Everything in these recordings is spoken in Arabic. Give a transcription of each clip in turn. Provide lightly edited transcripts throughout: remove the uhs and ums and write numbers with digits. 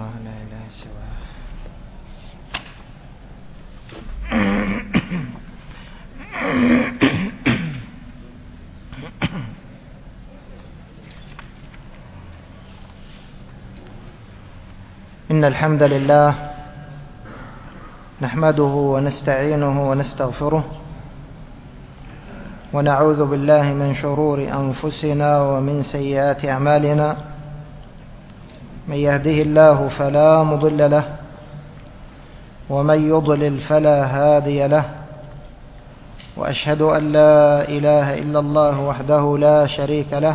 الله لا إله سواه. إن الحمد لله نحمده ونستعينه ونستغفره ونعوذ بالله من شرور أنفسنا ومن سيئات أعمالنا. من يهده الله فلا مضل له ومن يضلل فلا هادي له، وأشهد أن لا إله إلا الله وحده لا شريك له،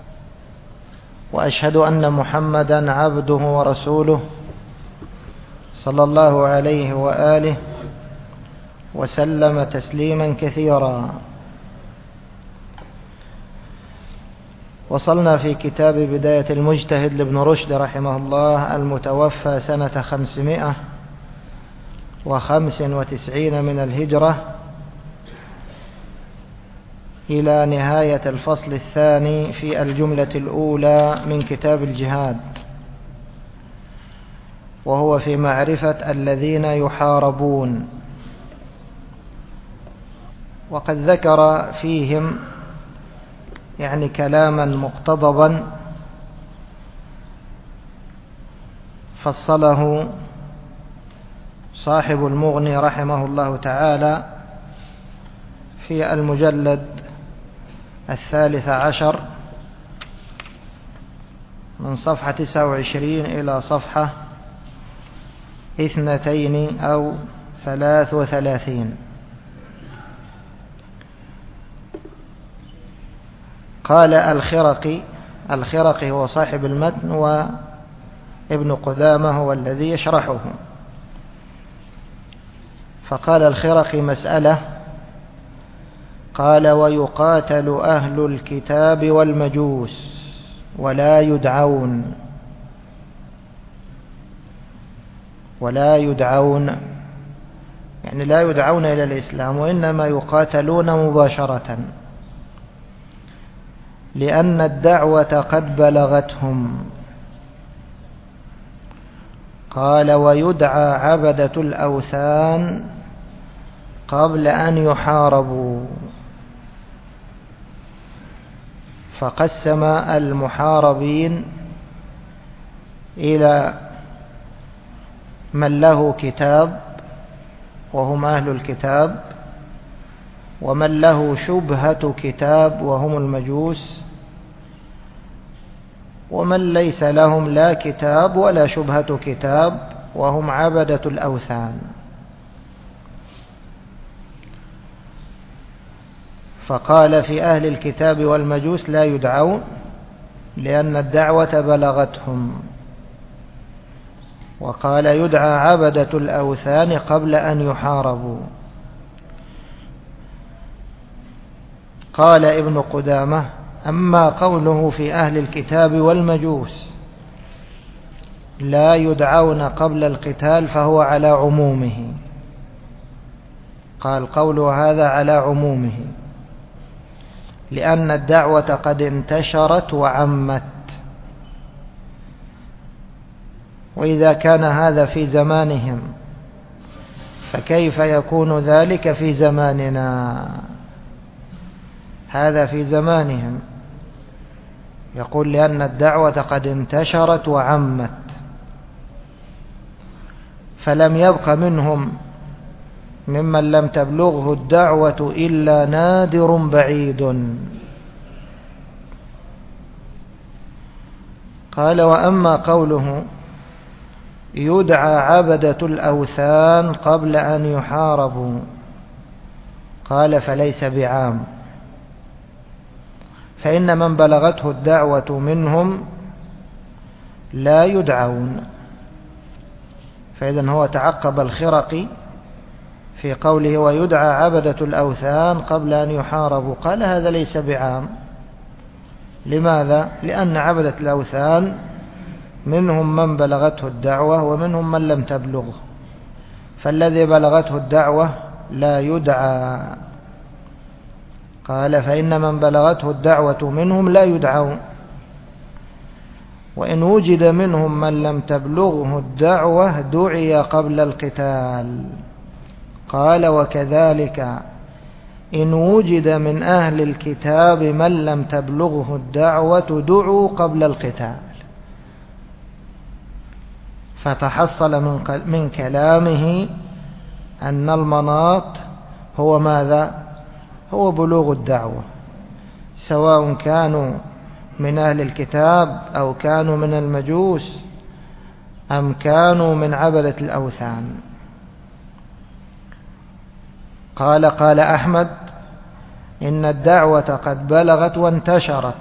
وأشهد أن محمدا عبده ورسوله صلى الله عليه وآله وسلم تسليما كثيرا. وصلنا في كتاب بداية المجتهد لابن رشد رحمه الله المتوفى سنة 595 من الهجرة إلى نهاية الفصل الثاني في الجملة الأولى من كتاب الجهاد، وهو في معرفة الذين يحاربون. وقد ذكر فيهم كلاما مقتضبا فصله صاحب المغني رحمه الله تعالى في المجلد 13 من صفحة 29 إلى صفحة 32 أو 33. قال الخرقي هو صاحب المتن، وابن قدامة هو الذي يشرحه. فقال الخرقي مسألة، قال: ويقاتل أهل الكتاب والمجوس ولا يدعون لا يدعون إلى الإسلام، وإنما يقاتلون مباشرة، لأن الدعوة قد بلغتهم. قال: ويدعى عبدة الأوثان قبل أن يحاربوا. فقسم المحاربين إلى من له كتاب وهم أهل الكتاب، ومن له شبهة كتاب وهم المجوس، ومن ليس لهم لا كتاب ولا شبهة كتاب وهم عبدة الأوثان. فقال: في أهل الكتاب والمجوس لا يدعون لأن الدعوة بلغتهم. وقال: يدعى عبدة الأوثان قبل أن يحاربوا. قال ابن قدامة: أما قوله في أهل الكتاب والمجوس لا يدعون قبل القتال فهو على عمومه. قال: قوله هذا على عمومه، لأن الدعوة قد انتشرت وعمت. وإذا كان هذا في زمانهم فكيف يكون ذلك في زماننا؟ هذا في زمانهم، يقول لأن الدعوة قد انتشرت وعمت، فلم يبق منهم ممن لم تبلغه الدعوة إلا نادر بعيد. قال: وأما قوله يدعى عبدة الأوثان قبل أن يحاربوا، قال: فليس بعام، فإن من بلغته الدعوة منهم لا يدعون. فإذن هو تعقب الخرقي في قوله ويدعى عبدة الأوثان قبل أن يحاربوا، قال: هذا ليس بعام. لماذا؟ لأن عبدة الأوثان منهم من بلغته الدعوة ومنهم من لم تبلغه، فالذي بلغته الدعوة لا يدعى. قال: فإن من بلغته الدعوة منهم لا يدعون. وإن وجد منهم من لم تبلغه الدعوة دعي قبل القتال. قال وكذلك إن وجد من أهل الكتاب من لم تبلغه الدعوة دعوا قبل القتال. فتحصل من كلامه أن المناط هو ماذا؟ هو بلوغ الدعوة، سواء كانوا من أهل الكتاب أو كانوا من المجوس أم كانوا من عبدة الأوثان. قال أحمد إن الدعوة قد بلغت وانتشرت،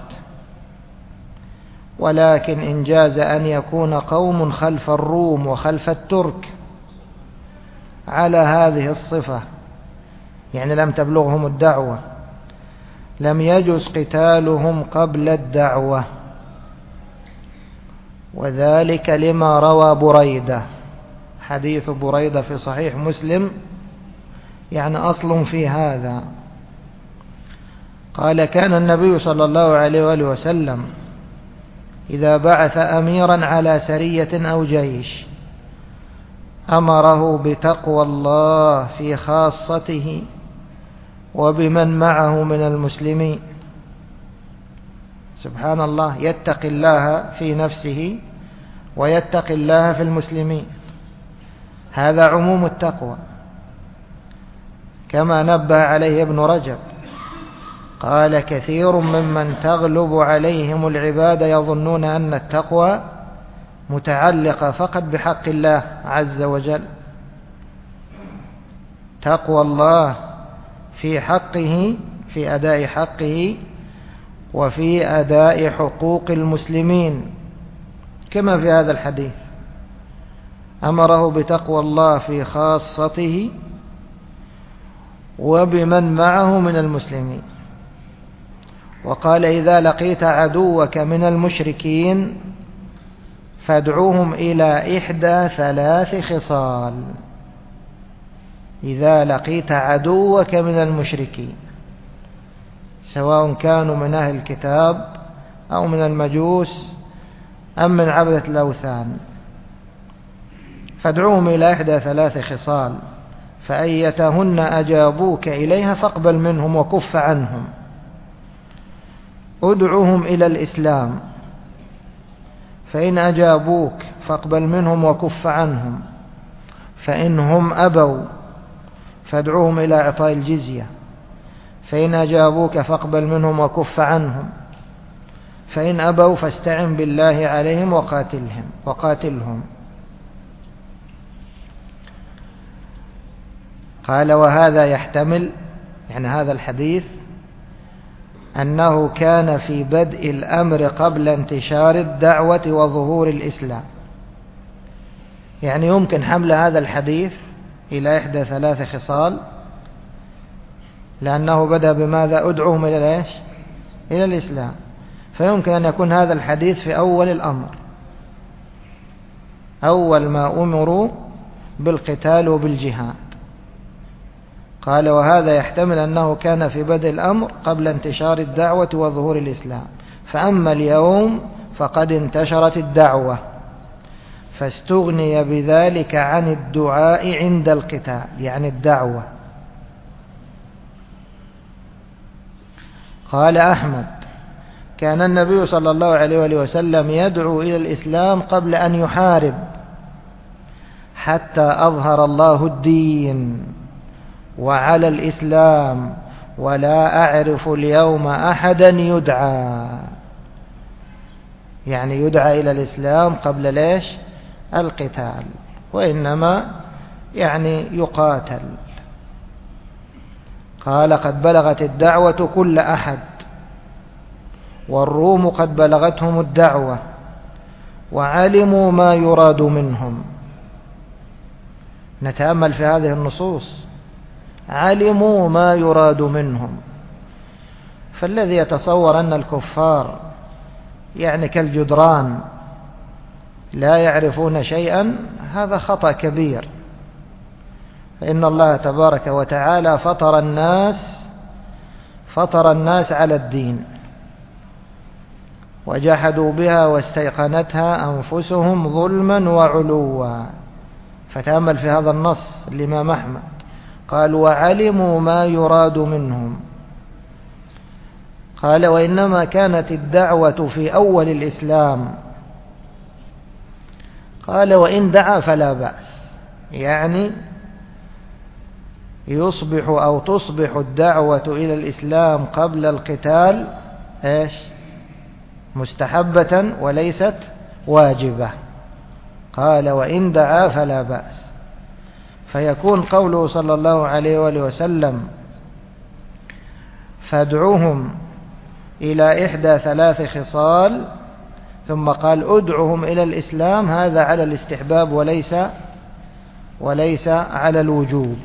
ولكن إن جاز أن يكون قوم خلف الروم وخلف الترك على هذه الصفة، يعني لم تبلغهم الدعوة، لم يجز قتالهم قبل الدعوة، وذلك لما روى بريدة، حديث بريدة في صحيح مسلم، يعني أصل في هذا. قال كان النبي صلى الله عليه وآله وسلم إذا بعث أميرا على سرية أو جيش أمره بتقوى الله في خاصته وبمن معه من المسلمين. سبحان الله، يتقي الله في نفسه ويتقي الله في المسلمين، هذا عموم التقوى، كما نبه عليه ابن رجب. قال كثير ممن تغلب عليهم العبادة يظنون أن التقوى متعلقة فقط بحق الله عز وجل. تقوى الله في حقه، في أداء حقه وفي أداء حقوق المسلمين، كما في هذا الحديث أمره بتقوى الله في خاصته وبمن معه من المسلمين. وقال إذا لقيت عدوك من المشركين فادعوهم إلى إحدى ثلاث خصال. إذا لقيت عدوك من المشركين، سواء كانوا من أهل الكتاب أو من المجوس أم من عبدة الأوثان، فادعوهم إلى إحدى ثلاث خصال، فأيتهن أجابوك إليها فاقبل منهم وكف عنهم. ادعوهم إلى الإسلام، فإن أجابوك فاقبل منهم وكف عنهم، فإنهم أبوا فادعوهم إلى إعطاء الجزية، فإن أجابوك فاقبل منهم وكف عنهم، فإن أبوا فاستعن بالله عليهم وقاتلهم. قال وهذا يحتمل، يعني هذا الحديث، أنه كان في بدء الأمر قبل انتشار الدعوة وظهور الإسلام. يعني يمكن حمل هذا الحديث إلى إحدى ثلاث خصال، لأنه بدأ بماذا؟ أدعوهم إلى إيش؟ إلى الإسلام، فيمكن أن يكون هذا الحديث في أول الأمر، أول ما أمروا بالقتال وبالجهاد. قال وهذا يحتمل أنه كان في بدء الأمر قبل انتشار الدعوة وظهور الإسلام، فأما اليوم فقد انتشرت الدعوة فاستغني بذلك عن الدعاء عند القتال، يعني الدعوة. قال أحمد كان النبي صلى الله عليه وآله وسلم يدعو إلى الإسلام قبل أن يحارب حتى أظهر الله الدين وعلى الإسلام، ولا أعرف اليوم أحدا يدعى، يعني يدعى إلى الإسلام قبل ليش؟ القتال، وإنما يعني يقاتل. قال قد بلغت الدعوة كل أحد، والروم قد بلغتهم الدعوة وعلموا ما يراد منهم. نتأمل في هذه النصوص، علموا ما يراد منهم. فالذي يتصور أن الكفار يعني كالجدران لا يعرفون شيئا، هذا خطأ كبير. فإن الله تبارك وتعالى فطر الناس على الدين، وجحدوا بها واستيقنتها أنفسهم ظلما وعلوا. فتأمل في هذا النص الإمام أحمد قال وعلموا ما يراد منهم. قال وإنما كانت الدعوة في أول الإسلام. قال وإن دعا فلا بأس، يعني يصبح أو تصبح الدعوة إلى الإسلام قبل القتال إيش؟ مستحبة وليست واجبة. قال وإن دعا فلا بأس. فيكون قوله صلى الله عليه وآله وسلم فادعوهم إلى إحدى 3 خصال ثم قال ادعوهم إلى الإسلام، هذا على الاستحباب وليس على الوجوب.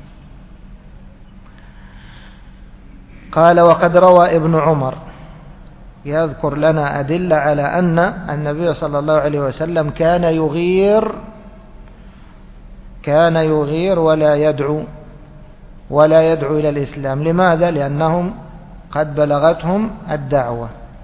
قال وقد روى ابن عمر يذكر لنا أدلة على أن النبي صلى الله عليه وسلم كان يغير ولا يدعو إلى الإسلام. لماذا؟ لأنهم قد بلغتهم الدعوة.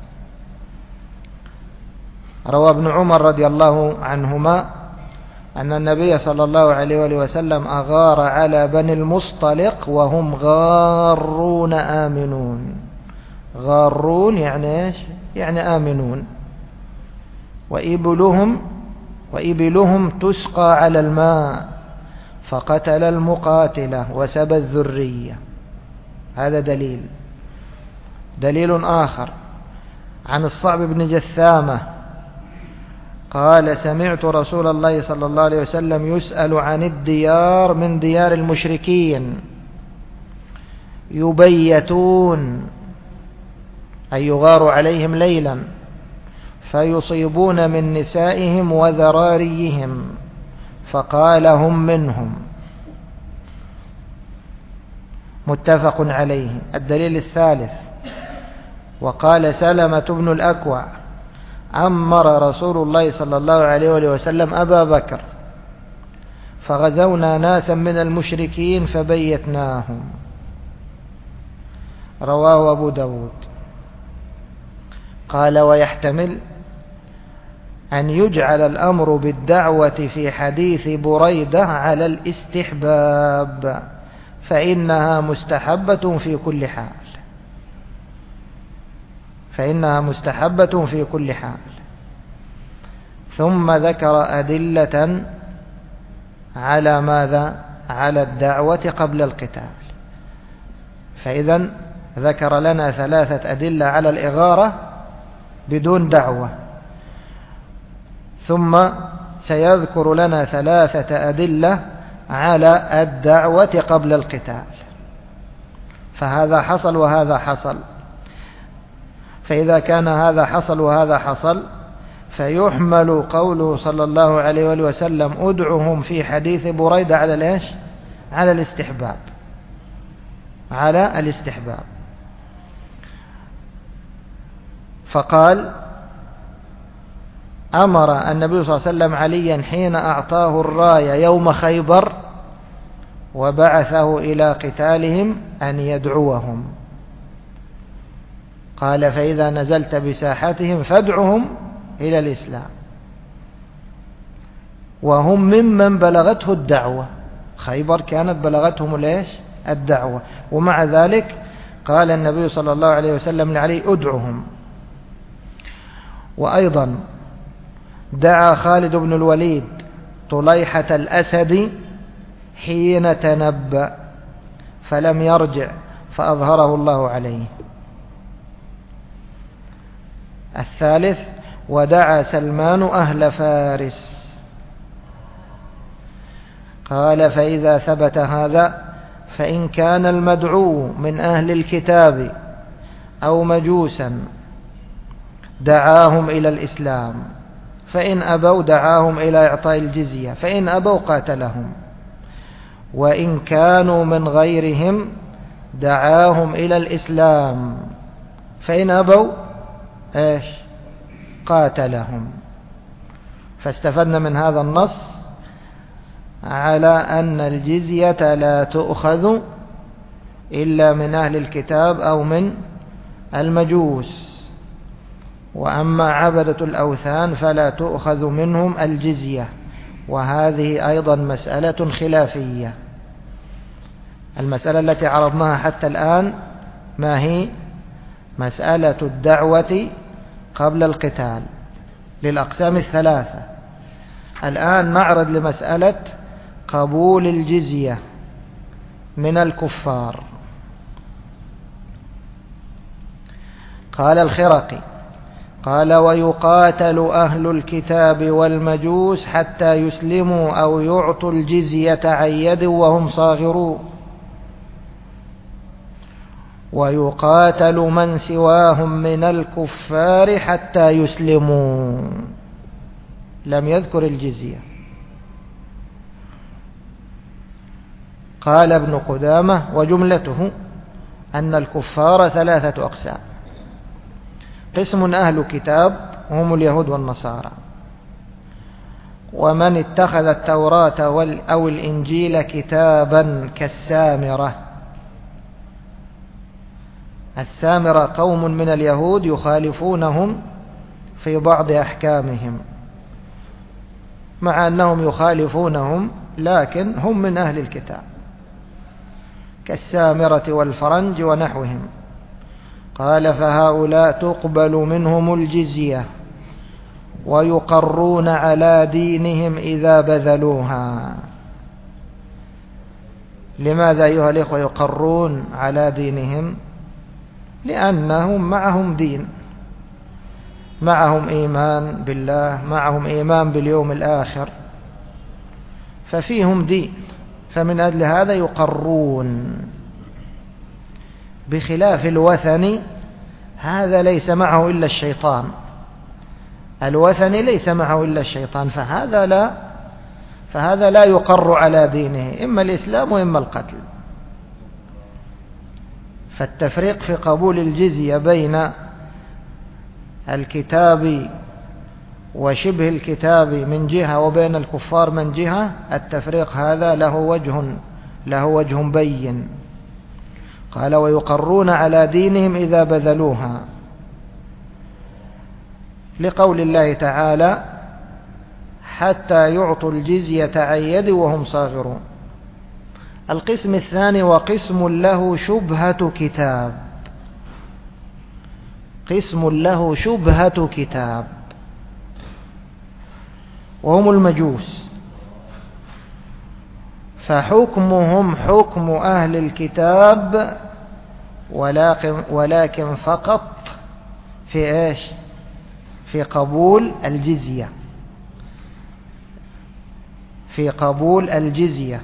روى ابن عمر رضي الله عنهما أن النبي صلى الله عليه وآله وسلم أغار على بني المصطلق وهم غارون آمنون. غارون يعني إيش؟ يعني آمنون. وإبلهم تسقى على الماء فقتل المقاتلة وسبى الذرية. هذا دليل آخر عن الصعب بن جثامة قال سمعت رسول الله صلى الله عليه وسلم يسأل عن الديار من ديار المشركين يبيتون أي يغار عليهم ليلا فيصيبون من نسائهم وذراريهم فقال هم منهم. متفق عليه. الدليل الثالث وقال سلمة بن الأكوع أمر رسول الله صلى الله عليه وسلم أبا بكر فغزونا ناسا من المشركين فبيتناهم. رواه أبو داود. قال ويحتمل أن يجعل الأمر بالدعوة في حديث بريدة على الاستحباب فإنها مستحبة في كل حال. ثم ذكر أدلة على ماذا؟ على الدعوة قبل القتال. فإذا ذكر لنا 3 أدلة على الإغارة بدون دعوة، ثم سيذكر لنا 3 أدلة على الدعوة قبل القتال. فهذا حصل وهذا حصل. فإذا كان هذا حصل وهذا حصل فيحمل قوله صلى الله عليه وسلم ادعهم في حديث بريدة على الايش؟ على الاستحباب. فقال أمر النبي صلى الله عليه وسلم عليا حين أعطاه الراية يوم خيبر وبعثه إلى قتالهم أن يدعوهم. قال فإذا نزلت بساحتهم فادعهم إلى الإسلام وهم ممن بلغته الدعوة. خيبر كانت بلغتهم الدعوة، ومع ذلك قال النبي صلى الله عليه وسلم لعلي ادعهم. وأيضا دعا خالد بن الوليد طليحة الأسد حين تنبأ فلم يرجع فأظهره الله عليه. الثالث ودعا سلمان أهل فارس. قال فإذا ثبت هذا فإن كان المدعو من أهل الكتاب أو مجوسا دعاهم إلى الإسلام، فإن أبوا دعاهم إلى إعطاء الجزية، فإن أبوا قاتلهم، وإن كانوا من غيرهم دعاهم إلى الإسلام، فإن أبوا إيش؟ قاتلهم. فاستفدنا من هذا النص على أن الجزية لا تؤخذ إلا من أهل الكتاب أو من المجوس، وأما عبدة الأوثان فلا تؤخذ منهم الجزية، وهذه أيضا مسألة خلافية. المسألة التي عرضناها حتى الآن ما هي؟ مسألة الدعوة قبل القتال للأقسام الثلاثة. الآن نعرض لمسألة قبول الجزية من الكفار. قال الخرقي قال: ويقاتل أهل الكتاب والمجوس حتى يسلموا أو يعطوا الجزية عن يد وهم صاغرون، ويقاتل من سواهم من الكفار حتى يسلموا. لم يذكر الجزية. قال ابن قدامة: وجملته أن الكفار ثلاثة أقسام: قسم أهل كتاب هم اليهود والنصارى، ومن اتخذ التوراة أو الإنجيل كتابا كالسامرة. السامرة قوم من اليهود يخالفونهم في بعض أحكامهم، مع أنهم يخالفونهم لكن هم من أهل الكتاب، كالسامرة والفرنج ونحوهم. قال: فهؤلاء تقبل منهم الجزية ويقرون على دينهم إذا بذلوها. لماذا أيها الإخوة يقرون على دينهم؟ لأنهم معهم دين، معهم إيمان بالله، معهم إيمان باليوم الآخر، ففيهم دين، فمن أجل هذا يقرون. بخلاف الوثني، هذا ليس معه إلا الشيطان. الوثني ليس معه إلا الشيطان، فهذا لا يقر على دينه، إما الإسلام وإما القتل. فالتفريق في قبول الجزية بين الكتاب وشبه الكتاب من جهة وبين الكفار من جهة، التفريق هذا له وجه بين. قال: ويقرون على دينهم إذا بذلوها، لقول الله تعالى: حتى يعطوا الجزية عن يد وهم صاغرون. القسم الثاني: وقسم له شبهة كتاب. قسم له شبهة كتاب وهم المجوس، فحكمهم حكم أهل الكتاب، ولكن فقط في إيش؟ في قبول الجزية، في قبول الجزية،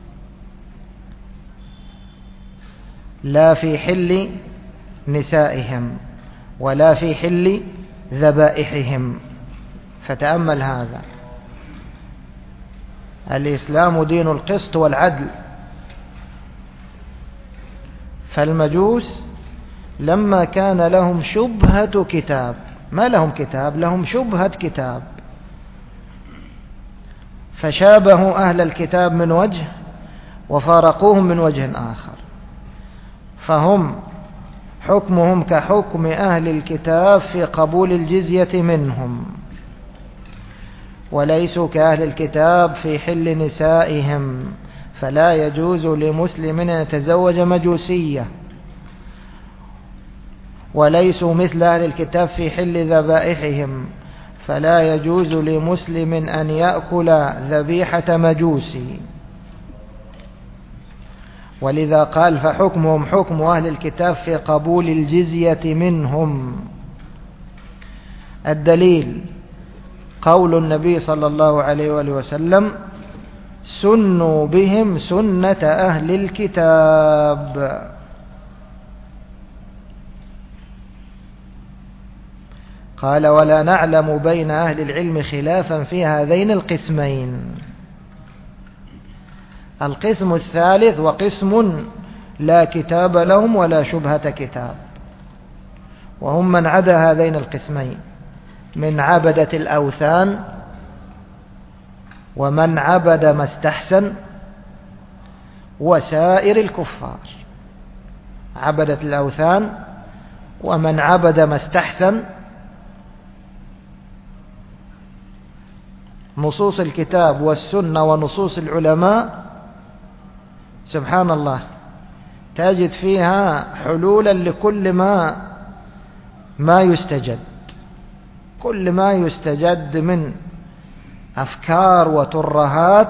لا في حل نسائهم ولا في حل ذبائحهم. فتأمل هذا. الإسلام دين القسط والعدل، فالمجوس لما كان لهم شبهة كتاب، ما لهم كتاب، لهم شبهة كتاب، فشابهوا أهل الكتاب من وجه وفارقوهم من وجه آخر، فهم حكمهم كحكم أهل الكتاب في قبول الجزية منهم، وليسوا كأهل الكتاب في حل نسائهم، فلا يجوز لمسلم أن يتزوج مجوسية، وليسوا مثل أهل الكتاب في حل ذبائحهم، فلا يجوز لمسلم أن يأكل ذبيحة مجوسي. ولذا قال: فحكمهم حكم أهل الكتاب في قبول الجزية منهم. الدليل قول النبي صلى الله عليه وآله وسلم: سنوا بهم سنة أهل الكتاب. قال: ولا نعلم بين أهل العلم خلافا في هذين القسمين. القسم الثالث: وقسم لا كتاب لهم ولا شبهة كتاب، وهم من عدا هذين القسمين من عبدة الأوثان ومن عبد ما استحسن وسائر الكفار. عبدة الأوثان ومن عبد ما استحسن نصوص الكتاب والسنة ونصوص العلماء سبحان الله تجد فيها حلولا لكل ما يستجد، كل ما يستجد من أفكار وترهات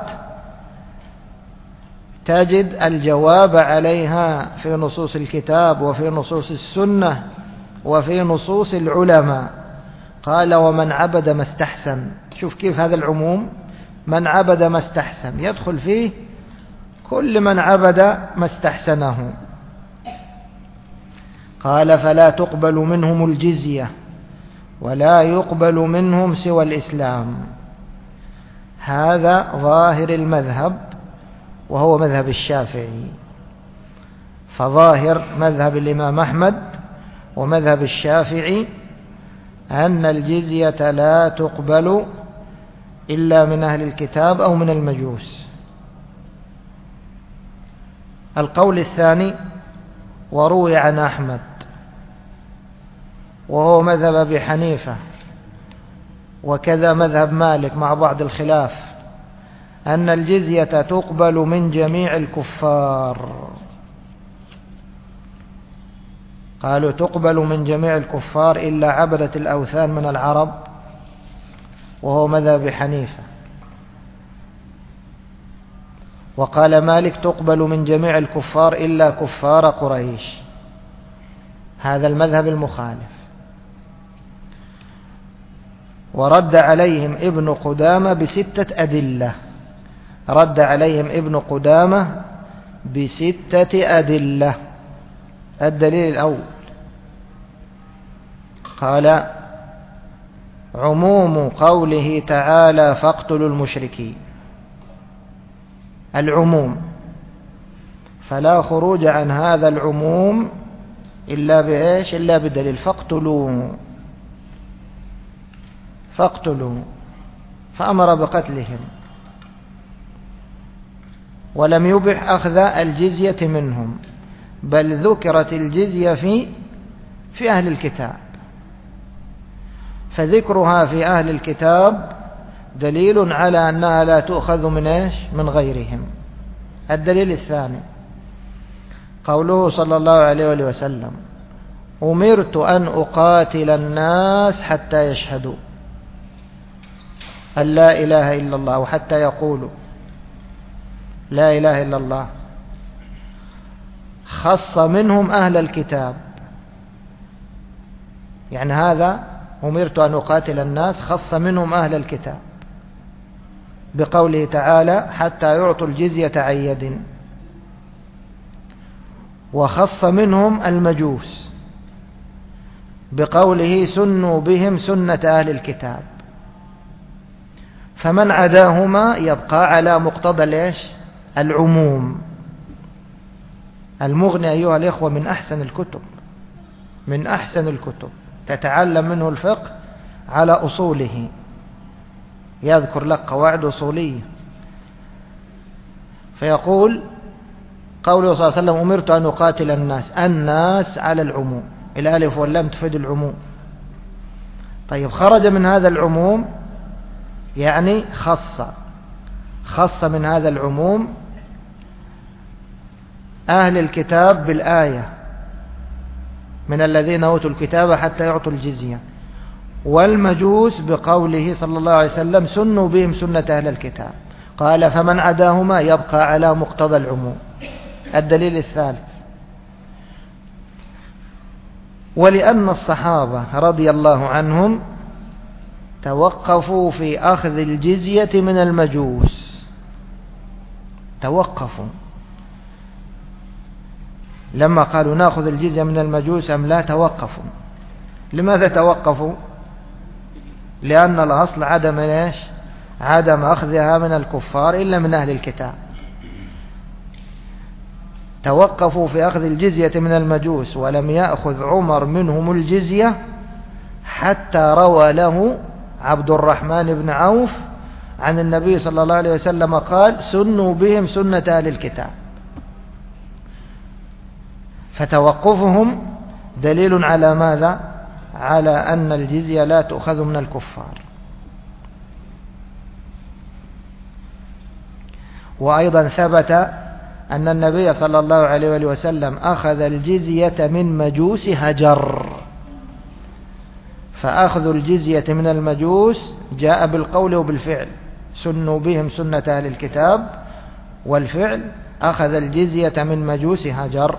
تجد الجواب عليها في نصوص الكتاب وفي نصوص السنة وفي نصوص العلماء. قال ومن عبد ما استحسن. شوف كيف هذا العموم، من عبد ما استحسن يدخل فيه كل من عبد ما استحسنه. قال فلا تقبل منهم الجزية ولا يقبل منهم سوى الإسلام. هذا ظاهر المذهب وهو مذهب الشافعي. فظاهر مذهب الإمام أحمد ومذهب الشافعي أن الجزية لا تقبل إلا من أهل الكتاب أو من المجوس. القول الثاني وروي عن أحمد وهو مذهب أبي حنيفة وكذا مذهب مالك مع بعض الخلاف أن الجزية تقبل من جميع الكفار. قالوا تقبل من جميع الكفار إلا عبدة الأوثان من العرب وهو مذهب أبي حنيفة. وقال مالك تقبل من جميع الكفار إلا كفار قريش. هذا المذهب المخالف. ورد عليهم ابن قدامة بستة أدلة. رد عليهم ابن قدامة بستة أدلة. الدليل الأول قال عموم قوله تعالى فاقتلوا المشركين. العموم، فلا خروج عن هذا العموم إلا بإيش؟ إلا بدليل. فاقتلوا فأمر بقتلهم ولم يبح أخذ الجزية منهم، بل ذكرت الجزية في أهل الكتاب، فذكرها في أهل الكتاب دليل على أنها لا تؤخذ من إيش؟ من غيرهم. الدليل الثاني قوله صلى الله عليه وسلم أمرت أن أقاتل الناس حتى يشهدوا أن لا إله إلا الله وحتى يقولوا لا إله إلا الله. خص منهم أهل الكتاب، يعني هذا أمرت أن أقاتل الناس خص منهم أهل الكتاب بقوله تعالى حتى يعطوا الجزية عن يد. وخص منهم المجوس بقوله سنوا بهم سنة أهل الكتاب. فمن عداهما يبقى على مقتضى ليش؟ العموم. المغني أيها الإخوة من أحسن الكتب، من أحسن الكتب تتعلم منه الفقه على أصوله. يذكر لك قواعد أصولية. فيقول قوله صلى الله عليه وسلم أمرت أن أقاتل الناس على العموم. الألف واللام تفيد العموم. طيب خرج من هذا العموم يعني خص من هذا العموم أهل الكتاب بالآية من الذين أوتوا الكتاب حتى يعطوا الجزية، والمجوس بقوله صلى الله عليه وسلم سنوا بهم سنة أهل الكتاب. قال فمن عداهما يبقى على مقتضى العموم. الدليل الثالث ولأن الصحابة رضي الله عنهم توقفوا في أخذ الجزية من المجوس. توقفوا لما قالوا نأخذ الجزية من المجوس أم لا، توقفوا. لماذا توقفوا؟ لأن الأصل عدم إيش؟ عدم أخذها من الكفار إلا من أهل الكتاب. توقفوا في أخذ الجزية من المجوس ولم يأخذ عمر منهم الجزية حتى روى له عبد الرحمن بن عوف عن النبي صلى الله عليه وسلم قال سنوا بهم سنة أهل الكتاب. فتوقفهم دليل على ماذا؟ على أن الجزية لا تؤخذ من الكفار. وأيضا ثبت أن النبي صلى الله عليه وسلم أخذ الجزية من مجوس هجر، فأخذ الجزية من المجوس جاء بالقول وبالفعل، سنوا بهم سنة أهل الكتاب، والفعل أخذ الجزية من مجوس هجر.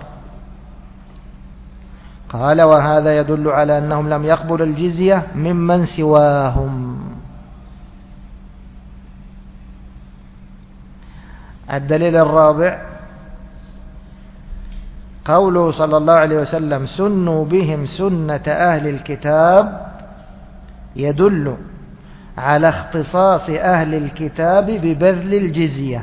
قال وهذا يدل على أنهم لم يقبلوا الجزية ممن سواهم. الدليل الرابع قوله صلى الله عليه وسلم سنوا بهم سنة أهل الكتاب، يدل على اختصاص أهل الكتاب ببذل الجزية.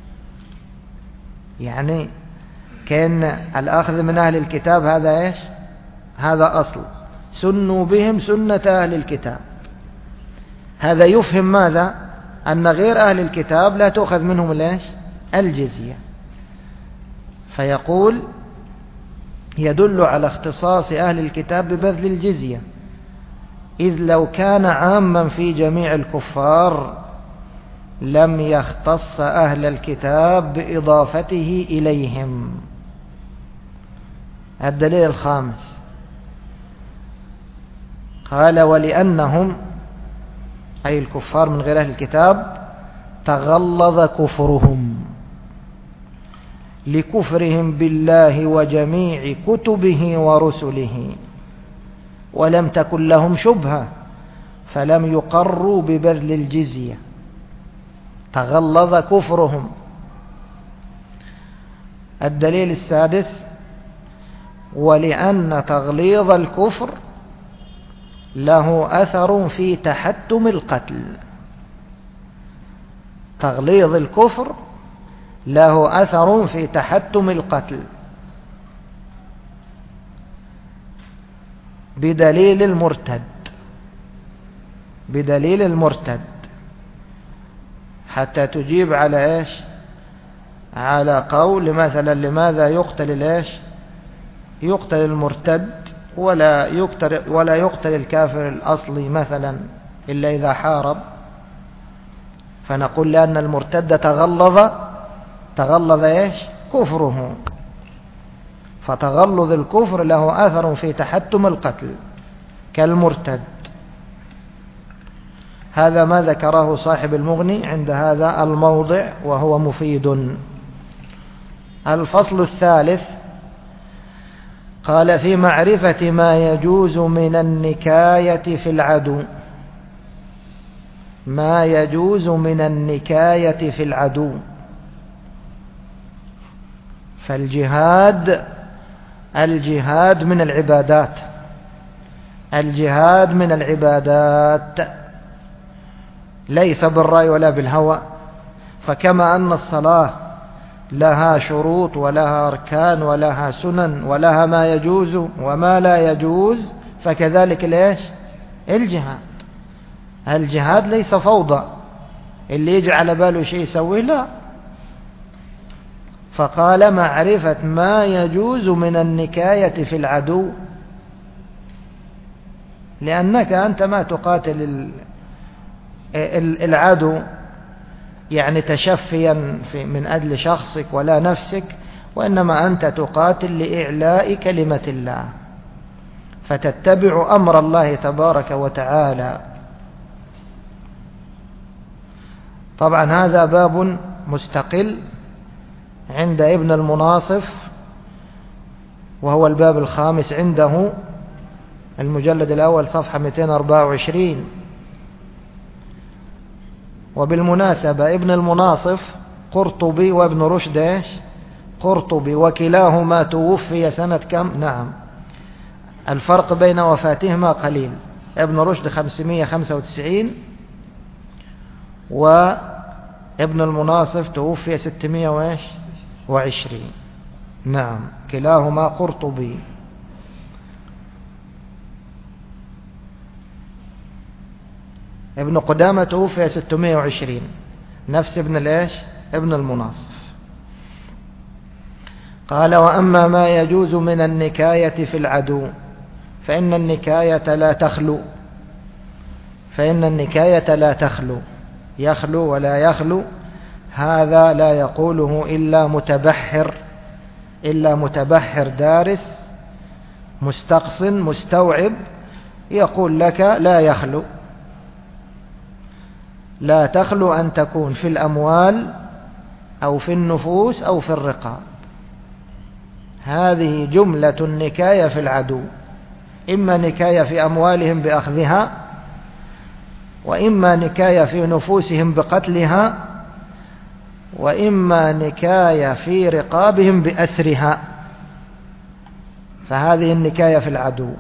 يعني كأن الأخذ من أهل الكتاب هذا إيش؟ هذا أصل، سنوا بهم سنة أهل الكتاب. هذا يفهم ماذا؟ أن غير أهل الكتاب لا تأخذ منهم الإيش؟ الجزية. فيقول يدل على اختصاص أهل الكتاب ببذل الجزية، إذ لو كان عاما في جميع الكفار لم يختص أهل الكتاب بإضافته إليهم. الدليل الخامس قال ولأنهم أي الكفار من غير أهل الكتاب تغلظ كفرهم لكفرهم بالله وجميع كتبه ورسله، ولم تكن لهم شبهة فلم يقروا ببذل الجزية، تغلظ كفرهم. الدليل السادس ولأن تغليظ الكفر له أثر في تحتم القتل. تغليظ الكفر له أثر في تحتم القتل بدليل المرتد، بدليل المرتد، حتى تجيب على إيش؟ على قول مثلا لماذا يقتل الإيش؟ يقتل المرتد ولا يقتل الكافر الأصلي مثلا إلا إذا حارب، فنقول لأن المرتد تغلظ إيش؟ كفره، فتغلظ الكفر له أثر في تحتم القتل كالمرتد. هذا ما ذكره صاحب المغني عند هذا الموضع وهو مفيد. الفصل الثالث قال في معرفة ما يجوز من النكاية في العدو. ما يجوز من النكاية في العدو. فالجهاد من العبادات، الجهاد من العبادات ليس بالرأي ولا بالهوى. فكما أن الصلاة لها شروط ولها أركان ولها سنن ولها ما يجوز وما لا يجوز، فكذلك ليش؟ الجهاد ليس فوضى اللي يجي على باله شيء يسويه، لا. فقال معرفة ما يجوز من النكاية في العدو، لأنك أنت ما تقاتل العدو يعني تشفيا من أجل شخصك ولا نفسك، وإنما أنت تقاتل لإعلاء كلمة الله، فتتبع أمر الله تبارك وتعالى. طبعا هذا باب مستقل عند ابن المناصف، وهو الباب الخامس عنده، المجلد الأول صفحة 224. وبالمناسبة ابن المناصف قرطبي وابن رشد قرطبي، وكلاهما توفي سنة كم؟ نعم، الفرق بين وفاتهما قليل، ابن رشد 595 وابن المناصف توفي 620. نعم، كلاهما قرطبي. ابن قدامة توفي 620، نفس ابن المناصف. قال وأما ما يجوز من النكاية في العدو فإن النكاية لا تخلو، يخلو ولا يخلو، هذا لا يقوله إلا متبحر دارس مستقصن مستوعب، يقول لك لا تخلو أن تكون في الأموال أو في النفوس أو في الرقاب. هذه جملة النكاية في العدو، إما نكاية في أموالهم بأخذها، وإما نكاية في نفوسهم بقتلها، وإما نكاية في رقابهم بأسرها. فهذه النكاية في العدو.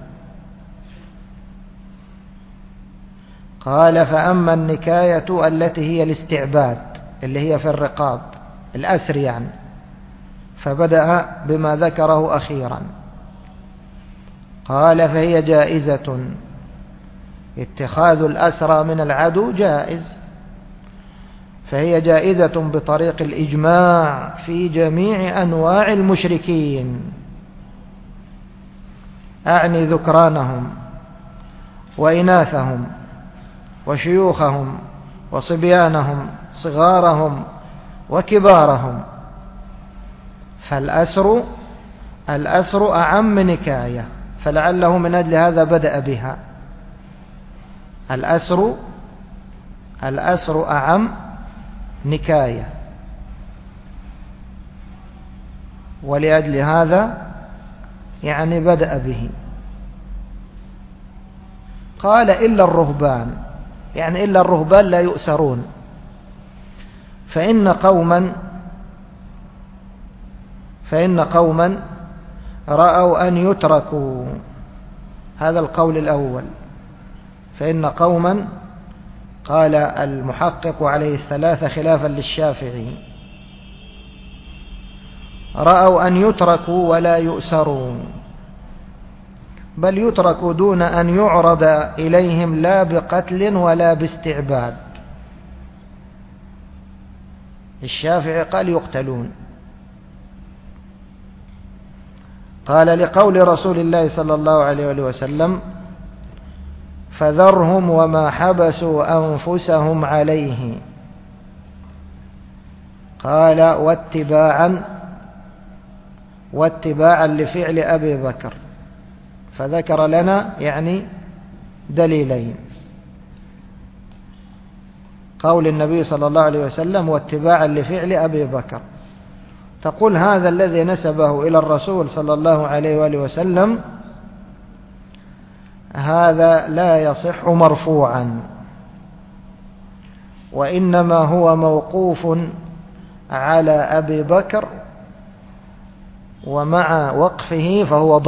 قال فأما النكاية التي هي الاستعباد اللي هي في الرقاب الأسر يعني، فبدأ بما ذكره أخيرا. قال فهي جائزة، اتخاذ الأسرى من العدو جائز، فهي جائزة بطريق الإجماع في جميع أنواع المشركين، أعني ذكرانهم وإناثهم وشيوخهم وصبيانهم صغارهم وكبارهم. فالأسر أعم نكاية، فلعله من أجل هذا بدأ بها. الأسر أعم نكاية، ولأجل هذا يعني بدأ به. قال إلا الرهبان، يعني إلا الرهبان لا يؤسرون. فإن قوما رأوا أن يتركوا، هذا القول الأول. فإن قوما، قال المحقق عليه الثلاثة خلافا للشافعي، رأوا أن يتركوا ولا يؤسروا، بل يتركوا دون أن يعرض إليهم لا بقتل ولا باستعباد. الشافعي قال يقتلون. قال لقول رسول الله صلى الله عليه وسلم فذرهم وما حبسوا أنفسهم عليه. قال واتباعا لفعل أبي بكر، فذكر لنا يعني دليلين: قول النبي صلى الله عليه وسلم واتباعا لفعل أبي بكر. تقول هذا الذي نسبه إلى الرسول صلى الله عليه وآله وسلم هذا لا يصح مرفوعا، وإنما هو موقوف على أبي بكر، ومع وقفه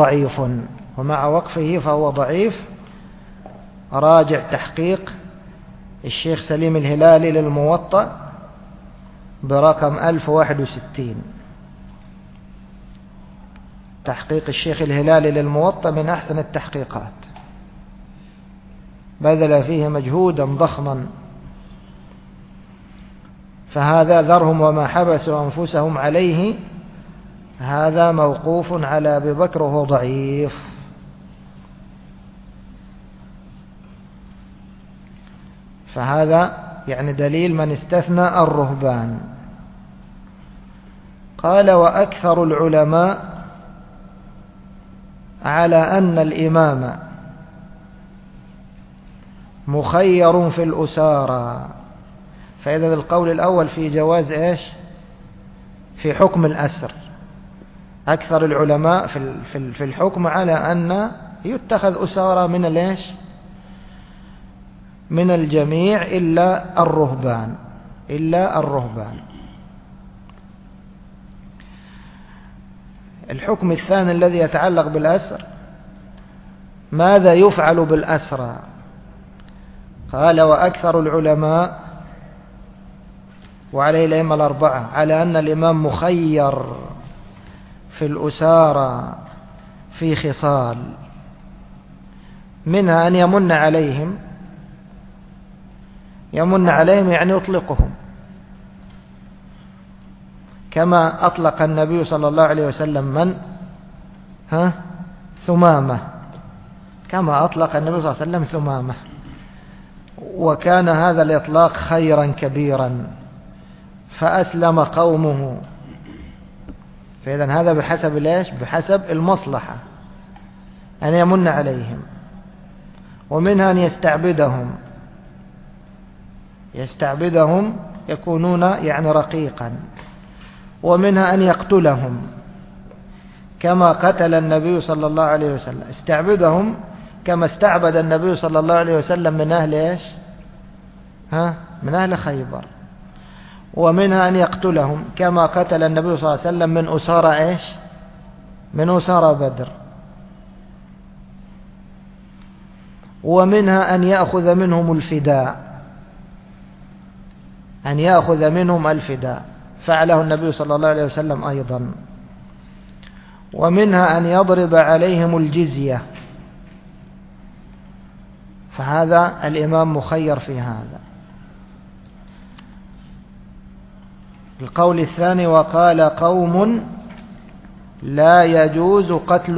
فهو ضعيف. راجع تحقيق الشيخ سليم الهلالي للموطأ برقم 1061. تحقيق الشيخ الهلالي للموطأ من أحسن التحقيقات، بذل فيه مجهودا ضخما. فهذا ذرهم وما حبسوا أنفسهم عليه هذا موقوف على أبي بكر وهو ضعيف. فهذا يعني دليل من استثنى الرهبان. قال وأكثر العلماء على أن الإمام مخير في الأسارى. فإذا القول الأول في جواز إيش؟ في حكم الأسر. أكثر العلماء في الحكم على أن يتخذ أسارى من الإيش؟ من الجميع إلا الرهبان. الحكم الثاني الذي يتعلق بالأسر: ماذا يفعل بالأسرى؟ قال وأكثر العلماء وعليه الأئمة الأربعة على أن الإمام مخير في الأسارى في خصال، منها أن يمن عليهم يعني يطلقهم، كما أطلق النبي صلى الله عليه وسلم من ثمامة، كما أطلق النبي صلى الله عليه وسلم ثمامة. وكان هذا الإطلاق خيرا كبيرا، فأسلم قومه. فإذا هذا بحسب ليش؟ بحسب المصلحة أن يمن عليهم، ومنها أن يستعبدهم يكونون يعني رقيقا، ومنها أن يقتلهم كما قتل النبي صلى الله عليه وسلم، استعبدهم كما استعبد النبي صلى الله عليه وسلم من أهل إيش؟ من أهل خيبر. ومنها أن يقتلهم كما قتل النبي صلى الله عليه وسلم من أسارى إيش؟ من أسارى بدر. ومنها أن يأخذ منهم الفداء، فعله النبي صلى الله عليه وسلم أيضا. ومنها أن يضرب عليهم الجزية، فهذا الإمام مخير في هذا. القول الثاني: وقال قوم لا يجوز قتل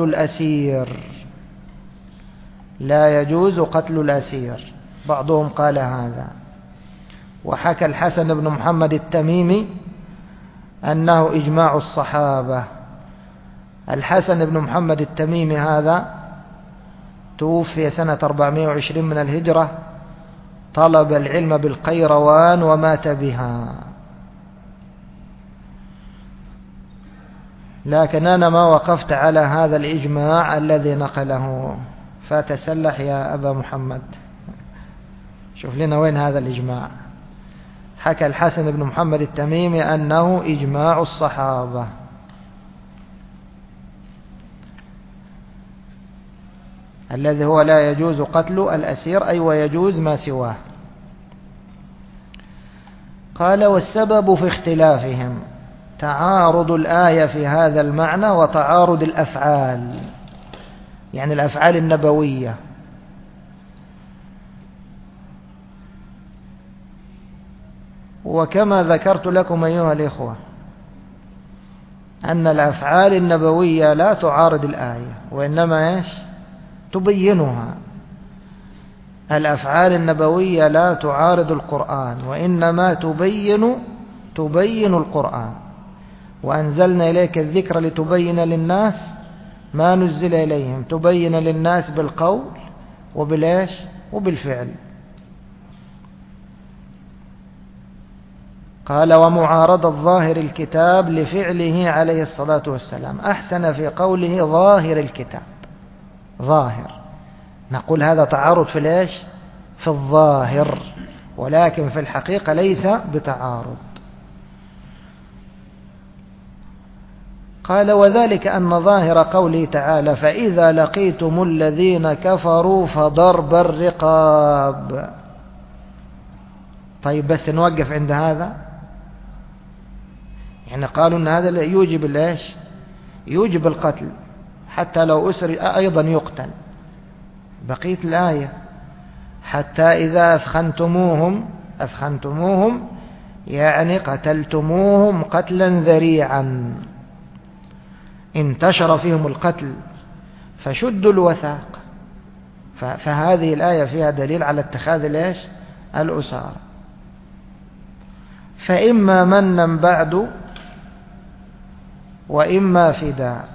الأسير، بعضهم قال هذا. وحكى الحسن بن محمد التميمي أنه إجماع الصحابة. الحسن بن محمد التميمي هذا توفي سنة 420 من الهجرة، طلب العلم بالقيروان ومات بها. لكن أنا ما وقفت على هذا الإجماع الذي نقله، فتسلح يا أبا محمد، شوف لنا وين هذا الإجماع. حكى الحسن بن محمد التميمي أنه إجماع الصحابة. الذي هو لا يجوز قتل الأسير، أي ويجوز ما سواه. قال: والسبب في اختلافهم تعارض الآية في هذا المعنى وتعارض الأفعال، يعني الأفعال النبوية. وكما ذكرت لكم أيها الإخوة أن الأفعال النبوية لا تعارض الآية، وإنما إيش؟ تبينها. الأفعال النبوية لا تعارض القرآن، وإنما تبين القرآن. وأنزلنا إليك الذكر لتبين للناس ما نزل إليهم، تبين للناس بالقول وبالإيش؟ وبالفعل. قال: ومعارضة ظاهر الكتاب لفعله عليه الصلاة والسلام. أحسن في قوله ظاهر الكتاب، ظاهر، نقول هذا تعارض في الإيش؟ في الظاهر، ولكن في الحقيقة ليس بتعارض. قال: وذلك أن ظاهر قوله تعالى: فإذا لقيتم الذين كفروا فضرب الرقاب. طيب بس نوقف عند هذا، يعني قالوا أن هذا يوجب الإيش؟ يوجب القتل، حتى لو أسر أيضا يقتل. بقية الآية: حتى إذا أثخنتموهم يعني قتلتموهم قتلا ذريعا، انتشر فيهم القتل فشدوا الوثاق. فهذه الآية فيها دليل على اتخاذ الإيش؟ الأسارة. فإما منا بعد وإما فداء،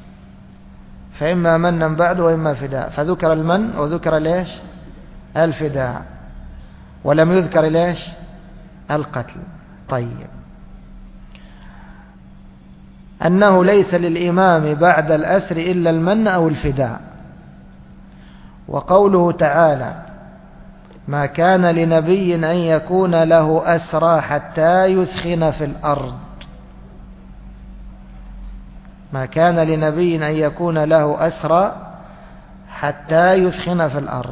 فذكر المن وذكر الإيش؟ الفداء، ولم يذكر الإيش؟ القتل. طيب، أنه ليس للإمام بعد الأسر إلا المن أو الفداء. وقوله تعالى: ما كان لنبي أن يكون له أسرى حتى يثخن في الأرض. ما كان لنبي أن يكون له أسرى حتى يثخن في الأرض.